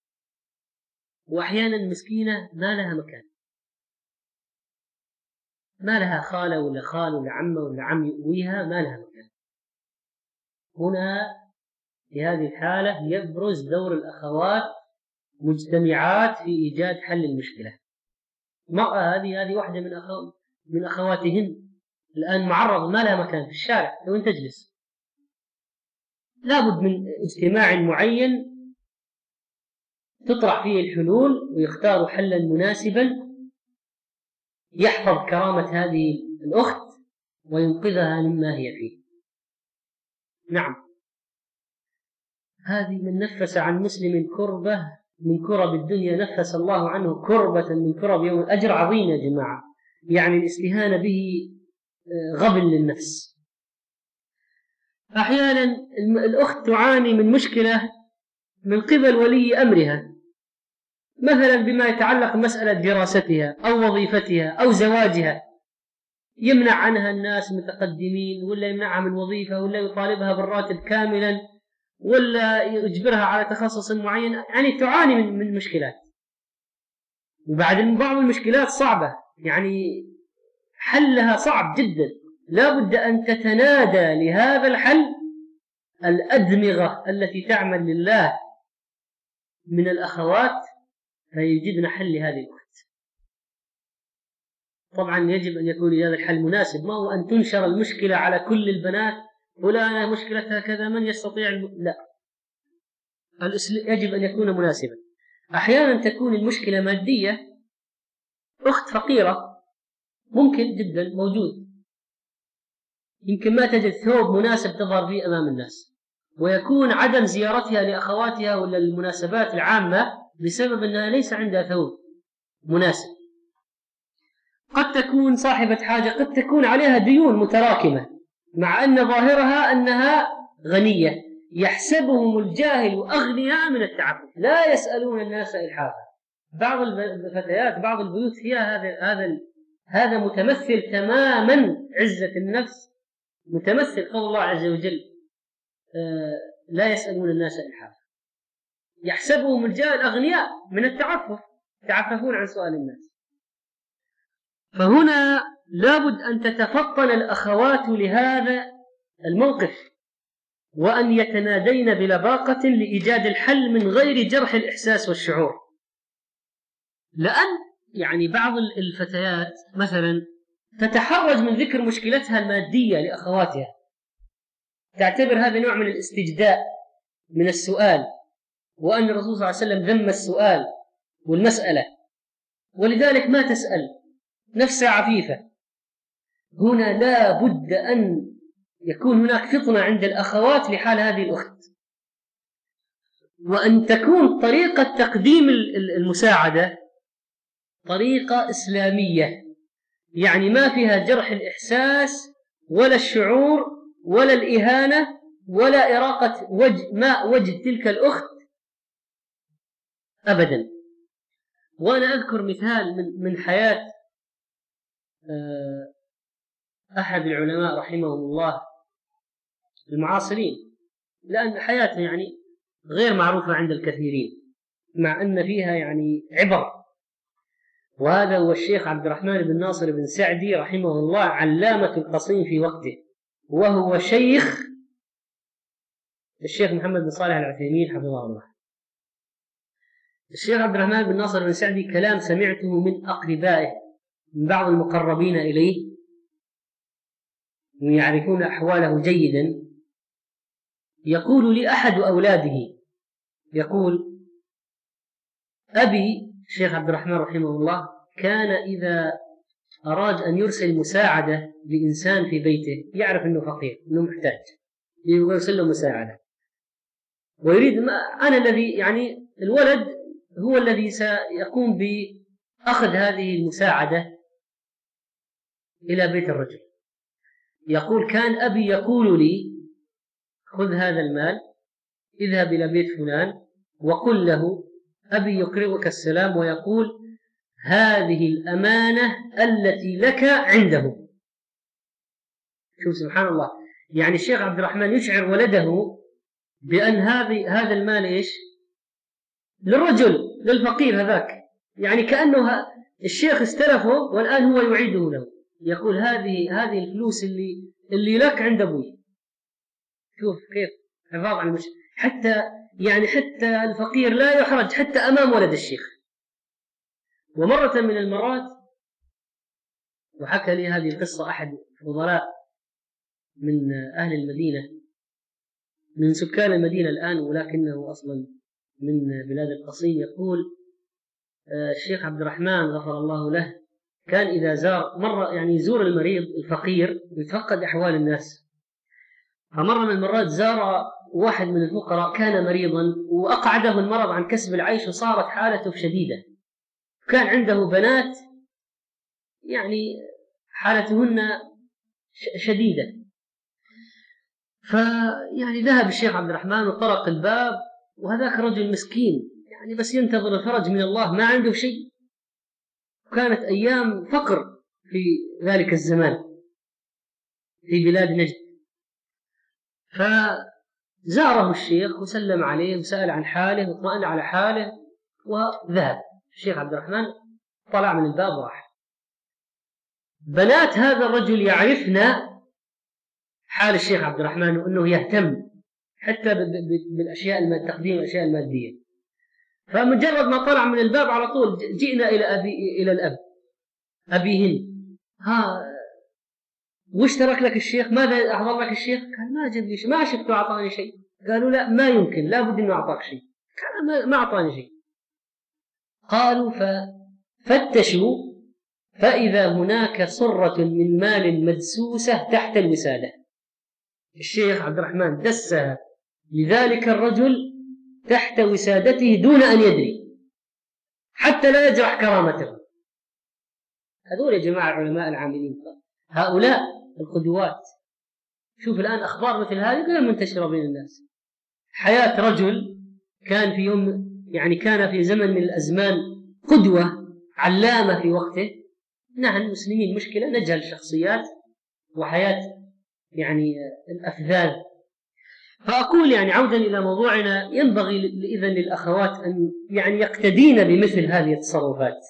وأحيانا مسكينة ما لها مكان. ما لها خالة ولا خال ولا عمة ولا عم يؤويها، ما لها مكان. هنا في هذه الحالة يبرز دور الأخوات مجتمعات في إيجاد حل المشكلة. المرأة هذه واحدة من أخواتهن الآن معرضة، ما لها مكان في الشارع وين تجلس. لابد من اجتماع معين تطرح فيه الحلول ويختاروا حلا مناسبا يحفظ كرامة هذه الأخت وينقذها مما هي فيه. نعم، هذه من نفس عن مسلم كربة من كرب الدنيا نفس الله عنه كربة من كرب يوم. أجر عظيم يا جماعة، يعني الاستهانة به غبن للنفس. أحيانا الأخت تعاني من مشكلة من قبل ولي أمرها، مثلا بما يتعلق بمسألة دراستها أو وظيفتها أو زواجها، يمنع عنها الناس متقدمين، ولا يمنعها من وظيفة، ولا يطالبها بالراتب كاملا، ولا يجبرها على تخصص معين. يعني تعاني من مشكلات، وبعد بعض المشكلات صعبة، يعني حلها صعب جدا. لا بد أن تتنادى لهذا الحل الأدمغة التي تعمل لله من الأخوات فيجدن حل لهذه الأخت. طبعا يجب أن يكون هذا الحل مناسب، ما هو أن تنشر المشكلة على كل البنات، فلانة مشكلتها كذا من يستطيع لا، يجب أن يكون مناسبا. أحيانا تكون المشكلة مادية، أخت فقيرة ممكن جدا موجود، يمكن ما تجد ثوب مناسب تظهر فيه أمام الناس، ويكون عدم زيارتها لأخواتها ولا المناسبات العامة بسبب أنها ليس عندها ثوب مناسب. قد تكون صاحبة حاجة، قد تكون عليها ديون متراكمة مع أن ظاهرها أنها غنية. يحسبهم الجاهل أغنياء من التعفف لا يسألون الناس إلحافا. بعض الفتيات بعض البيوت فيها هذا متمثل تماما عزة النفس، متمثل قول الله عز وجل لا يسألون الناس إلحافا. يحسبهم الجاهل أغنياء من التعفف، يتعففون عن سؤال الناس. فهنا لابد أن تتفطن الأخوات لهذا الموقف، وأن يتنادين بلباقة لإيجاد الحل من غير جرح الإحساس والشعور. لأن يعني بعض الفتيات مثلا تتحرج من ذكر مشكلتها المادية لأخواتها، تعتبر هذا نوع من الاستجداء من السؤال، وأن الرسول صلى الله عليه وسلم ذم السؤال والمسألة، ولذلك ما تسأل، نفسها عفيفة. هنا لا بد أن يكون هناك فطنة عند الأخوات لحال هذه الأخت، وأن تكون طريقة تقديم المساعدة طريقة إسلامية، يعني ما فيها جرح الإحساس ولا الشعور ولا الإهانة ولا إراقة وجه تلك الأخت أبدا. وأنا أذكر مثال من حياة أحد العلماء رحمه الله المعاصرين، لأن حياته يعني غير معروفة عند الكثيرين مع أن فيها يعني عبر، وهذا هو الشيخ عبد الرحمن بن ناصر بن سعدي رحمه الله، علامة القصيم في وقته، وهو شيخ الشيخ محمد بن صالح العثيمين حفظه الله. الشيخ عبد الرحمن بن ناصر بن سعدي كلام سمعته من أقربائه، من بعض المقربين إليه ويعرفون أحواله جيدا. يقول لي أحد أولاده، يقول أبي الشيخ عبد الرحمن رحمه الله كان إذا أراد أن يرسل مساعدة لإنسان في بيته يعرف أنه فقير أنه محتاج، يرسل له مساعدة ويريد أنا الذي يعني الولد هو الذي سيقوم بأخذ هذه المساعدة إلى بيت الرجل. يقول كان أبي يقول لي خذ هذا المال اذهب إلى بيت فلان وقل له أبي يقرئك السلام ويقول هذه الأمانة التي لك عنده. شوف سبحان الله، يعني الشيخ عبد الرحمن يشعر ولده بأن هذا المال إيش للرجل للفقير هذاك، يعني كأنه الشيخ استلفه والآن هو يعيده له. يقول هذه الفلوس اللي لك عند أبوي. شوف كيف حفاظ على المشروع، حتى الفقير لا يحرج حتى أمام ولد الشيخ. ومرة من المرات، وحكى لي هذه القصة أحد الفضلاء من أهل المدينة، من سكان المدينة الآن ولكنه أصلا من بلاد القصيم، يقول الشيخ عبد الرحمن غفر الله له كان إذا زار مرة يزور المريض الفقير ويتفقد أحوال الناس. فمرة من المرات زار واحد من الفقراء كان مريضا وأقعده المرض عن كسب العيش وصارت حالته شديدة، كان عنده بنات حالتهن شديدة. ذهب الشيخ عبد الرحمن وطرق الباب، وهذاك رجل مسكين بس ينتظر الفرج من الله، ما عنده شيء. كانت أيام فقر في ذلك الزمان في بلاد نجد. فزاره الشيخ وسلم عليه وسأل عن حاله واطمأن على حاله وذهب. الشيخ عبد الرحمن طلع من الباب وراح. بنات هذا الرجل يعرفن حال الشيخ عبد الرحمن وأنه يهتم حتى بالأشياء تقديم الأشياء المادية. فمجرد ما طلع من الباب على طول جئنا إلى الأب أبيهن. وش ترك لك الشيخ؟ ماذا أحضر لك الشيخ؟ قال ما جاب لي شيء، ما شفته أعطاني شيء. قالوا لا، ما يمكن، لا بد أنه أعطاك شيء. قال ما أعطاني شيء. قالوا ففتشوا فإذا هناك صرة من مال مدسوسة تحت الوسادة. الشيخ عبد الرحمن دسها لذلك الرجل تحت وسادته دون أن يدري، حتى لا يجرح كرامته. هذول يا جماعة علماء العاملين، هؤلاء القدوات. شوف الآن أخبار مثل هذه غير منتشرة بين الناس. حياة رجل كان في يوم كان في زمن من الأزمان قدوة علامة في وقته. نحن المسلمين مشكلة نجهل الشخصيات وحياة الأفذاذ. فأقول عودا إلى موضوعنا، ينبغي إذن للأخوات أن يقتدين بمثل هذه التصرفات.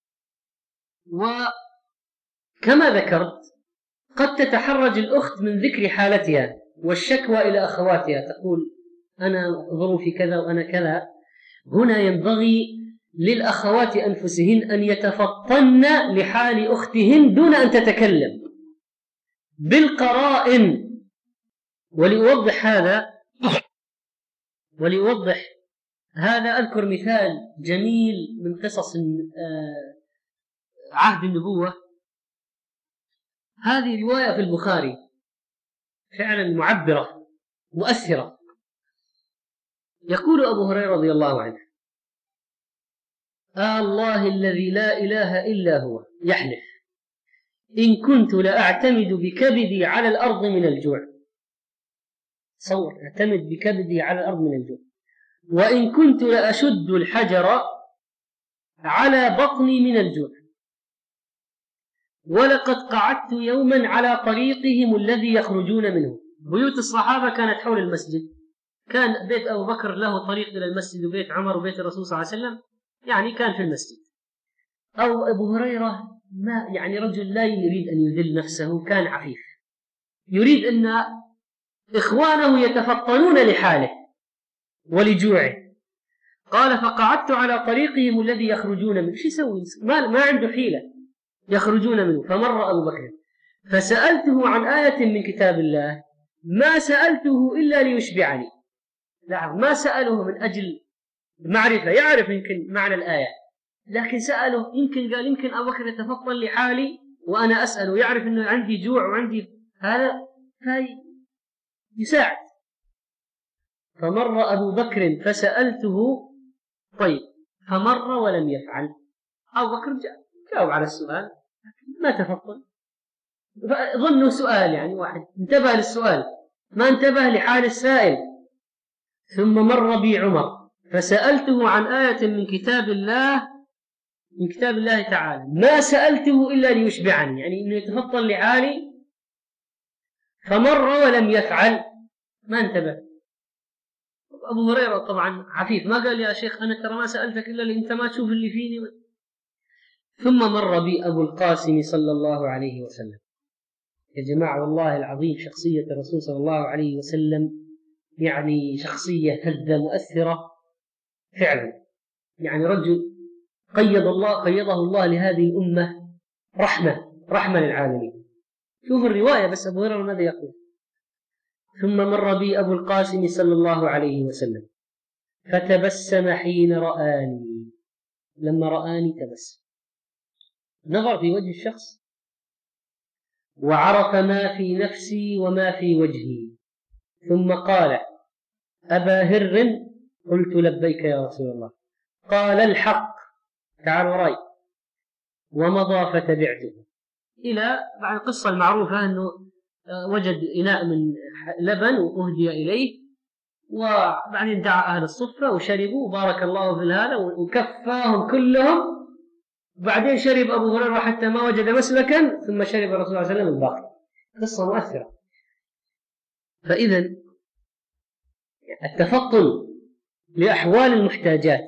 وكما ذكرت قد تتحرج الأخت من ذكر حالتها والشكوى إلى أخواتها، تقول أنا ظروفي كذا وأنا كذا. هنا ينبغي للأخوات أنفسهن أن يتفطن لحال أختهن دون أن تتكلم بالقرائن. وليوضح هذا أذكر مثال جميل من قصص عهد النبوة. هذه رواية في البخاري فعلا معبرة مؤثرة. يقول أبو هريرة رضي الله عنه: الله الذي لا إله إلا هو يحلف إن كنت لأعتمد بكبدي على الأرض من الجوع. تصور، أعتمد بكبدي على الأرض من الجوع. وإن كنت لأشد الحجر على بطني من الجوع. ولقد قعدت يوما على طريقهم الذي يخرجون منه. بيوت الصحابة كانت حول المسجد، كان بيت أبو بكر له طريق إلى المسجد، وبيت عمر وبيت الرسول صلى الله عليه وسلم كان في المسجد. أو أبو هريرة ما رجل لا يريد أن يذل نفسه، كان عفيف، يريد أن إخوانه يتفطنون لحاله ولجوعه. قال: فقعدت على طريقهم الذي يخرجون منه. شو يسوي؟ ما عنده حيلة، يخرجون منه. فمر أبو بكر فسألته عن آية من كتاب الله ما سألته إلا ليشبعني. لاحظ، ما سأله من أجل معرفة، يعرف يمكن معنى الآية، لكن سأله قال يمكن أبو بكر يتفطن لحالي وأنا أسأله، يعرف أنه عندي جوع وعندي هذا يساعد. فمر أبو بكر فسألته، طيب، فمر ولم يفعل. أبو بكر جاوب على السؤال ما تفطن، ظنوا سؤال واحد انتبه للسؤال، ما انتبه لحال السائل. ثم مر بي عمر فسألته عن آية من كتاب الله تعالى ما سألته إلا ليشبعني، إنه يتفطن لحالي. فمر ولم يفعل، ما انتبه. أبو هريرة طبعا عفيف، ما قال يا شيخ أنا ترى ما سألتك إلا لأنت ما تشوف اللي فيني. ثم مر بي أبو القاسم صلى الله عليه وسلم. يا جماعة والله العظيم شخصية الرسول صلى الله عليه وسلم يعني شخصية هزة مؤثرة فعلا، يعني رجل قيضه الله لهذه الأمة رحمة للعالمين. شوف الرواية بس أبو هريرة ماذا يقول: ثم مر بي أبو القاسم صلى الله عليه وسلم فتبسم حين رآني. لما رآني تبسم، نظر في وجه الشخص وعرف ما في نفسي وما في وجهي، ثم قال: أبا هر؟ قلت: لبيك يا رسول الله. قال: الحق، تعال وراي. ومضى فتبعته إلى بعد القصة المعروفة أنه وجد إناء من لبن وأهدي إليه، وبعدين دعا أهل الصفة وشربوا وبارك الله في هذا وكفاهم كلهم. وبعدين شرب أبو هريرة حتى ما وجد مسلكا، ثم شرب الرسول صلى الله عليه وسلم الباقي. قصة مؤثرة. فإذا التفطن لأحوال المحتاجات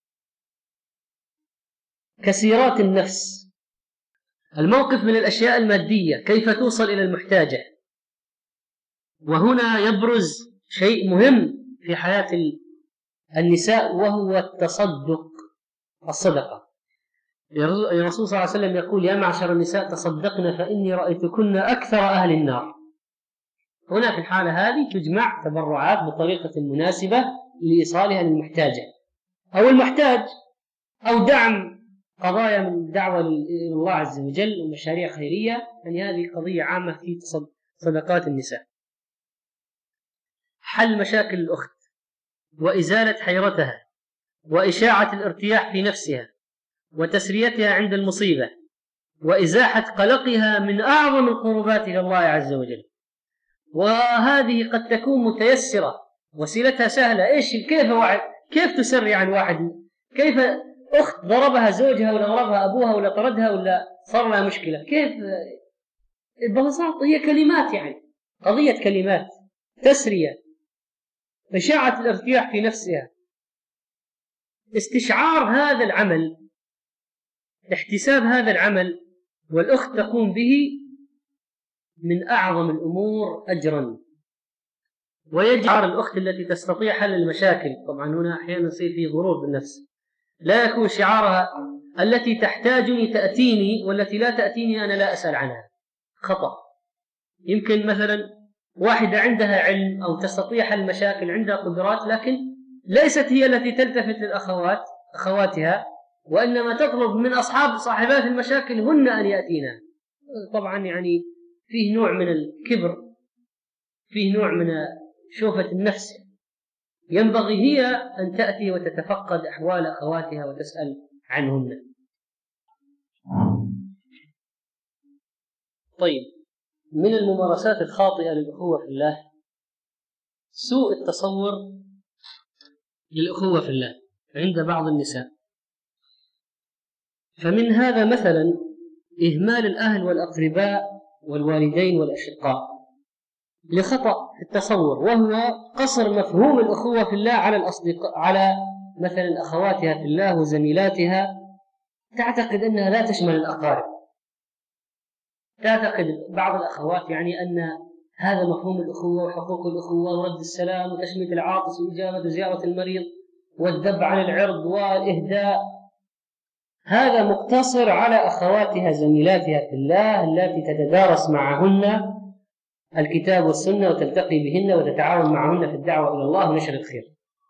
كسيرات النفس، الموقف من الأشياء المادية كيف توصل إلى المحتاجة. وهنا يبرز شيء مهم في حياة النساء وهو الصدقة. الرسول صلى الله عليه وسلم يقول: يا معشر النساء تصدقن فإني رأيتكن أكثر أهل النار. هنا في الحالة هذه تجمع تبرعات بطريقة مناسبة لإيصالها للمحتاجة أو المحتاج، أو دعم قضايا من دعوة إلى الله عز وجل ومشاريع خيرية. يعني هذه قضية عامة في صدقات النساء. حل مشاكل الأخت وإزالة حيرتها وإشاعة الارتياح في نفسها وتسريتها عند المصيبة وإزاحة قلقها من أعظم القربات إلى الله عز وجل. وهذه قد تكون متيسرة، وسيلتها سهلة. كيف تسري عن واحد؟ كيف أخت ضربها زوجها ولا ضربها أبوها ولا طردها ولا صار لها مشكلة؟ كيف؟ ببساطة هي كلمات، يعني قضية كلمات، تسرية، إشاعة الارتياح في نفسها، استشعار هذا العمل، احتساب هذا العمل، والأخت تقوم به من أعظم الأمور أجرا. ويجعل الأخت التي تستطيع حل المشاكل. طبعا هنا أحيانا يصير فيه غرور بالنفس، لا يكون شعارها التي تحتاجني تأتيني والتي لا تأتيني أنا لا أسأل عنها. خطأ. يمكن مثلا واحدة عندها علم أو تستطيع حل المشاكل، عندها قدرات، لكن ليست هي التي تلتفت أخواتها، وإنما تطلب من صاحبات المشاكل هن أن يأتينا. طبعا يعني فيه نوع من الكبر، فيه نوع من شوفة النفس. ينبغي هي أن تأتي وتتفقد أحوال أخواتها وتسأل عنهن. طيب، من الممارسات الخاطئة للأخوة في الله سوء التصور للأخوة في الله عند بعض النساء. فمن هذا مثلا إهمال الأهل والأقرباء والوالدين والأشقاء لخطأ في التصور، وهو قصر مفهوم الأخوة في الله على الأصدقاء، على مثلا أخواتها في الله وزميلاتها. تعتقد أنها لا تشمل الأقارب. تعتقد بعض الأخوات يعني أن هذا مفهوم الأخوة وحقوق الأخوة ورد السلام وتشميت العاطس وإجابة زيارة المريض والذب عن العرض والإهداء، هذا مقتصر على أخواتها زميلاتها في الله التي تتدارس معهن الكتاب والسنة وتلتقي بهن وتتعاون معهن في الدعوة إلى الله ونشر الخير.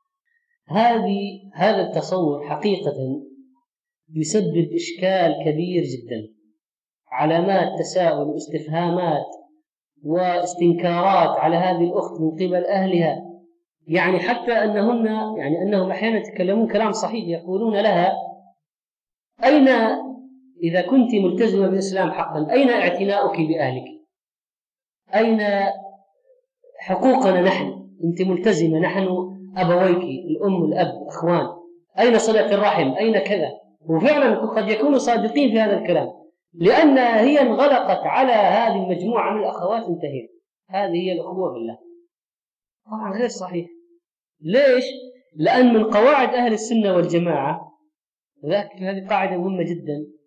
هذا التصور حقيقة يسبب إشكال كبير جدا، علامات تساؤل واستفهامات واستنكارات على هذه الأخت من قبل أهلها. يعني حتى أنهم أحيانا يتكلمون كلام صحيح، يقولون لها: أين إذا كنت ملتزمة بالإسلام حقا أين اعتناؤك بأهلك؟ أين حقوقنا نحن؟ أنت ملتزمة، نحن أبويك، الأم الأب أخوان، أين صلة الرحم؟ أين كذا؟ وفعلا قد يكونوا صادقين في هذا الكلام، لأن هي انغلقت على هذه المجموعة من الأخوات انتهت. هذه هي الأخوة بالله. طبعا غير صحيح. ليش؟ لأن من قواعد أهل السنة والجماعة، هذه قاعدة مهمة جدا،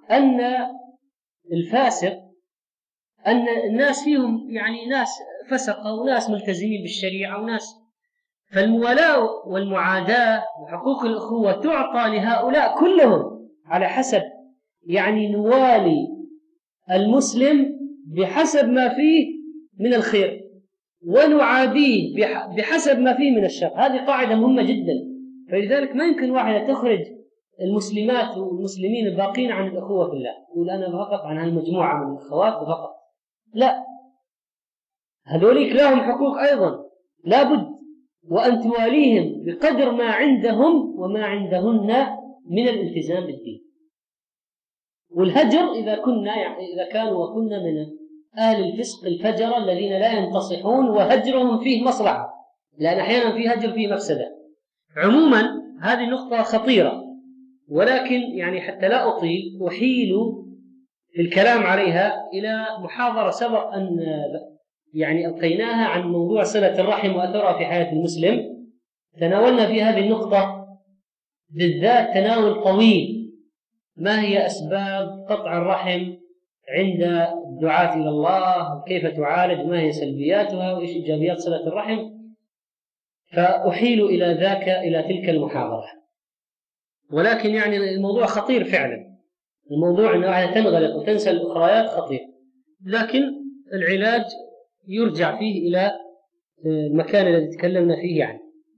أن الفاسق أن الناس فيهم يعني ناس فسقة وناس ملتزمين بالشريعة وناس، فالموالاة والمعاداة وحقوق الأخوة تعطى لهؤلاء كلهم على حسب، يعني نوالي المسلم بحسب ما فيه من الخير ونعاديه بحسب ما فيه من الشر. هذه قاعدة مهمة جدا. فلذلك ما يمكن واحدة تخرج المسلمات والمسلمين الباقين عن الأخوة في الله، يقول أنا فقط عن هالمجموعة من الأخوات فقط، لا، هذوليك لهم حقوق أيضا لابد، وأن تواليهم بقدر ما عندهم وما عندهن من الالتزام بالدين. والهجر إذا كانوا وكنا من أهل الفسق الفجر الذين لا ينتصحون وهجرهم فيه مصلحة، لأن أحيانا فيه هجر فيه مفسدة. عموما هذه نقطة خطيرة، ولكن يعني حتى لا أطيل أحيل في الكلام عليها إلى محاضرة سبق أن يعني ألقيناها عن موضوع صلة الرحم وأثرها في حياة المسلم. تناولنا في هذه النقطة بالذات تناول طويل، ما هي أسباب قطع الرحم عند الدعاة إلى الله، وكيف تعالج، ما هي سلبياتها، وإيش إيجابيات صلة الرحم. فأحيل إلى تلك المحاضرة. ولكن يعني الموضوع خطير فعلا، الموضوع أن واحدة تنغلق وتنسى الأخريات خطير، لكن العلاج يرجع فيه إلى المكان الذي تكلمنا فيه. يعني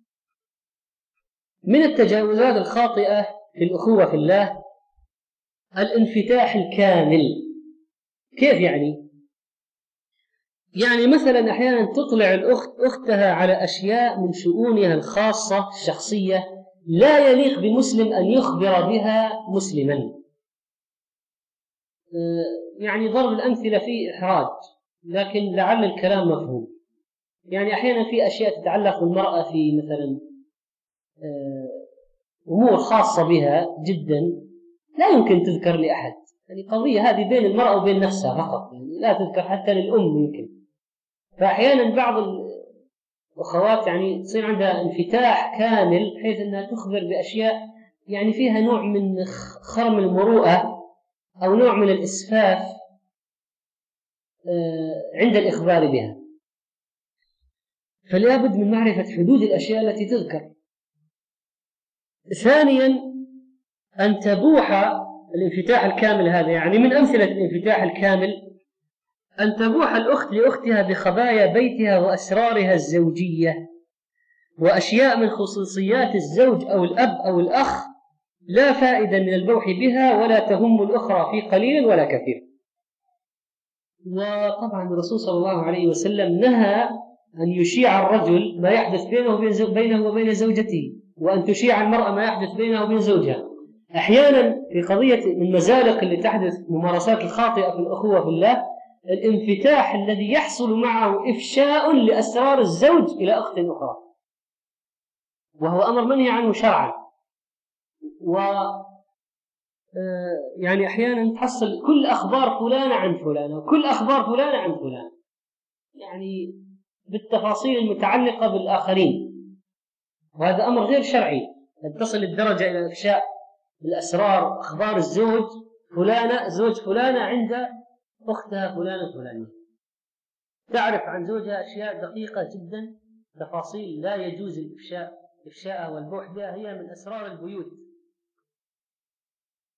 من التجاوزات الخاطئة في الأخوة في الله الانفتاح الكامل. كيف يعني؟ يعني مثلا أحيانا تطلع الأخت أختها على أشياء من شؤونها الخاصة الشخصية لا يليق بمسلم أن يخبر بها مسلما. يعني ضرب الأمثلة فيه إحراج، لكن لعل الكلام مفهوم. يعني أحيانا في أشياء تتعلق بالمرأة في مثلا أمور خاصة بها جدا لا يمكن تذكر لأحد، يعني قضية هذه بين المرأة وبين نفسها فقط، يعني لا تذكر حتى للأم يمكن. فأحيانا بعض الأخوات يعني تصير عندها انفتاح كامل بحيث أنها تخبر بأشياء يعني فيها نوع من خرم المروءة أو نوع من الإسفاف عند الإخبار بها. فلا بد من معرفة حدود الأشياء التي تذكر. ثانيا أن تبوح الانفتاح الكامل هذا، يعني من أمثلة الانفتاح الكامل أن تبوح الأخت لأختها بخبايا بيتها وأسرارها الزوجية وأشياء من خصوصيات الزوج أو الأب أو الأخ لا فائدة من البوح بها ولا تهم الأخرى في قليل ولا كثير. وطبعا الرسول صلى الله عليه وسلم نهى أن يشيع الرجل ما يحدث بينه وبين زوجته، وأن تشيع المرأة ما يحدث بينها وبين زوجها. أحيانا في قضية المزالق اللي تحدث ممارسات الخاطئة في الأخوة في الله، الانفتاح الذي يحصل معه إفشاء لأسرار الزوج إلى أخت أخرى، وهو أمر منهي عنه شرعا. يعني أحيانا تحصل كل أخبار فلانة عن فلانة وكل أخبار فلانة عن فلان، يعني بالتفاصيل المتعلقة بالآخرين، وهذا أمر غير شرعي. تصل الدرجة إلى إفشاء الأسرار أخبار الزوج فلانة زوج فلانة عند أختها فلانة فلانية، تعرف عن زوجها أشياء دقيقة جدا، تفاصيل لا يجوز إفشاءها والبوح بها، هي من أسرار البيوت.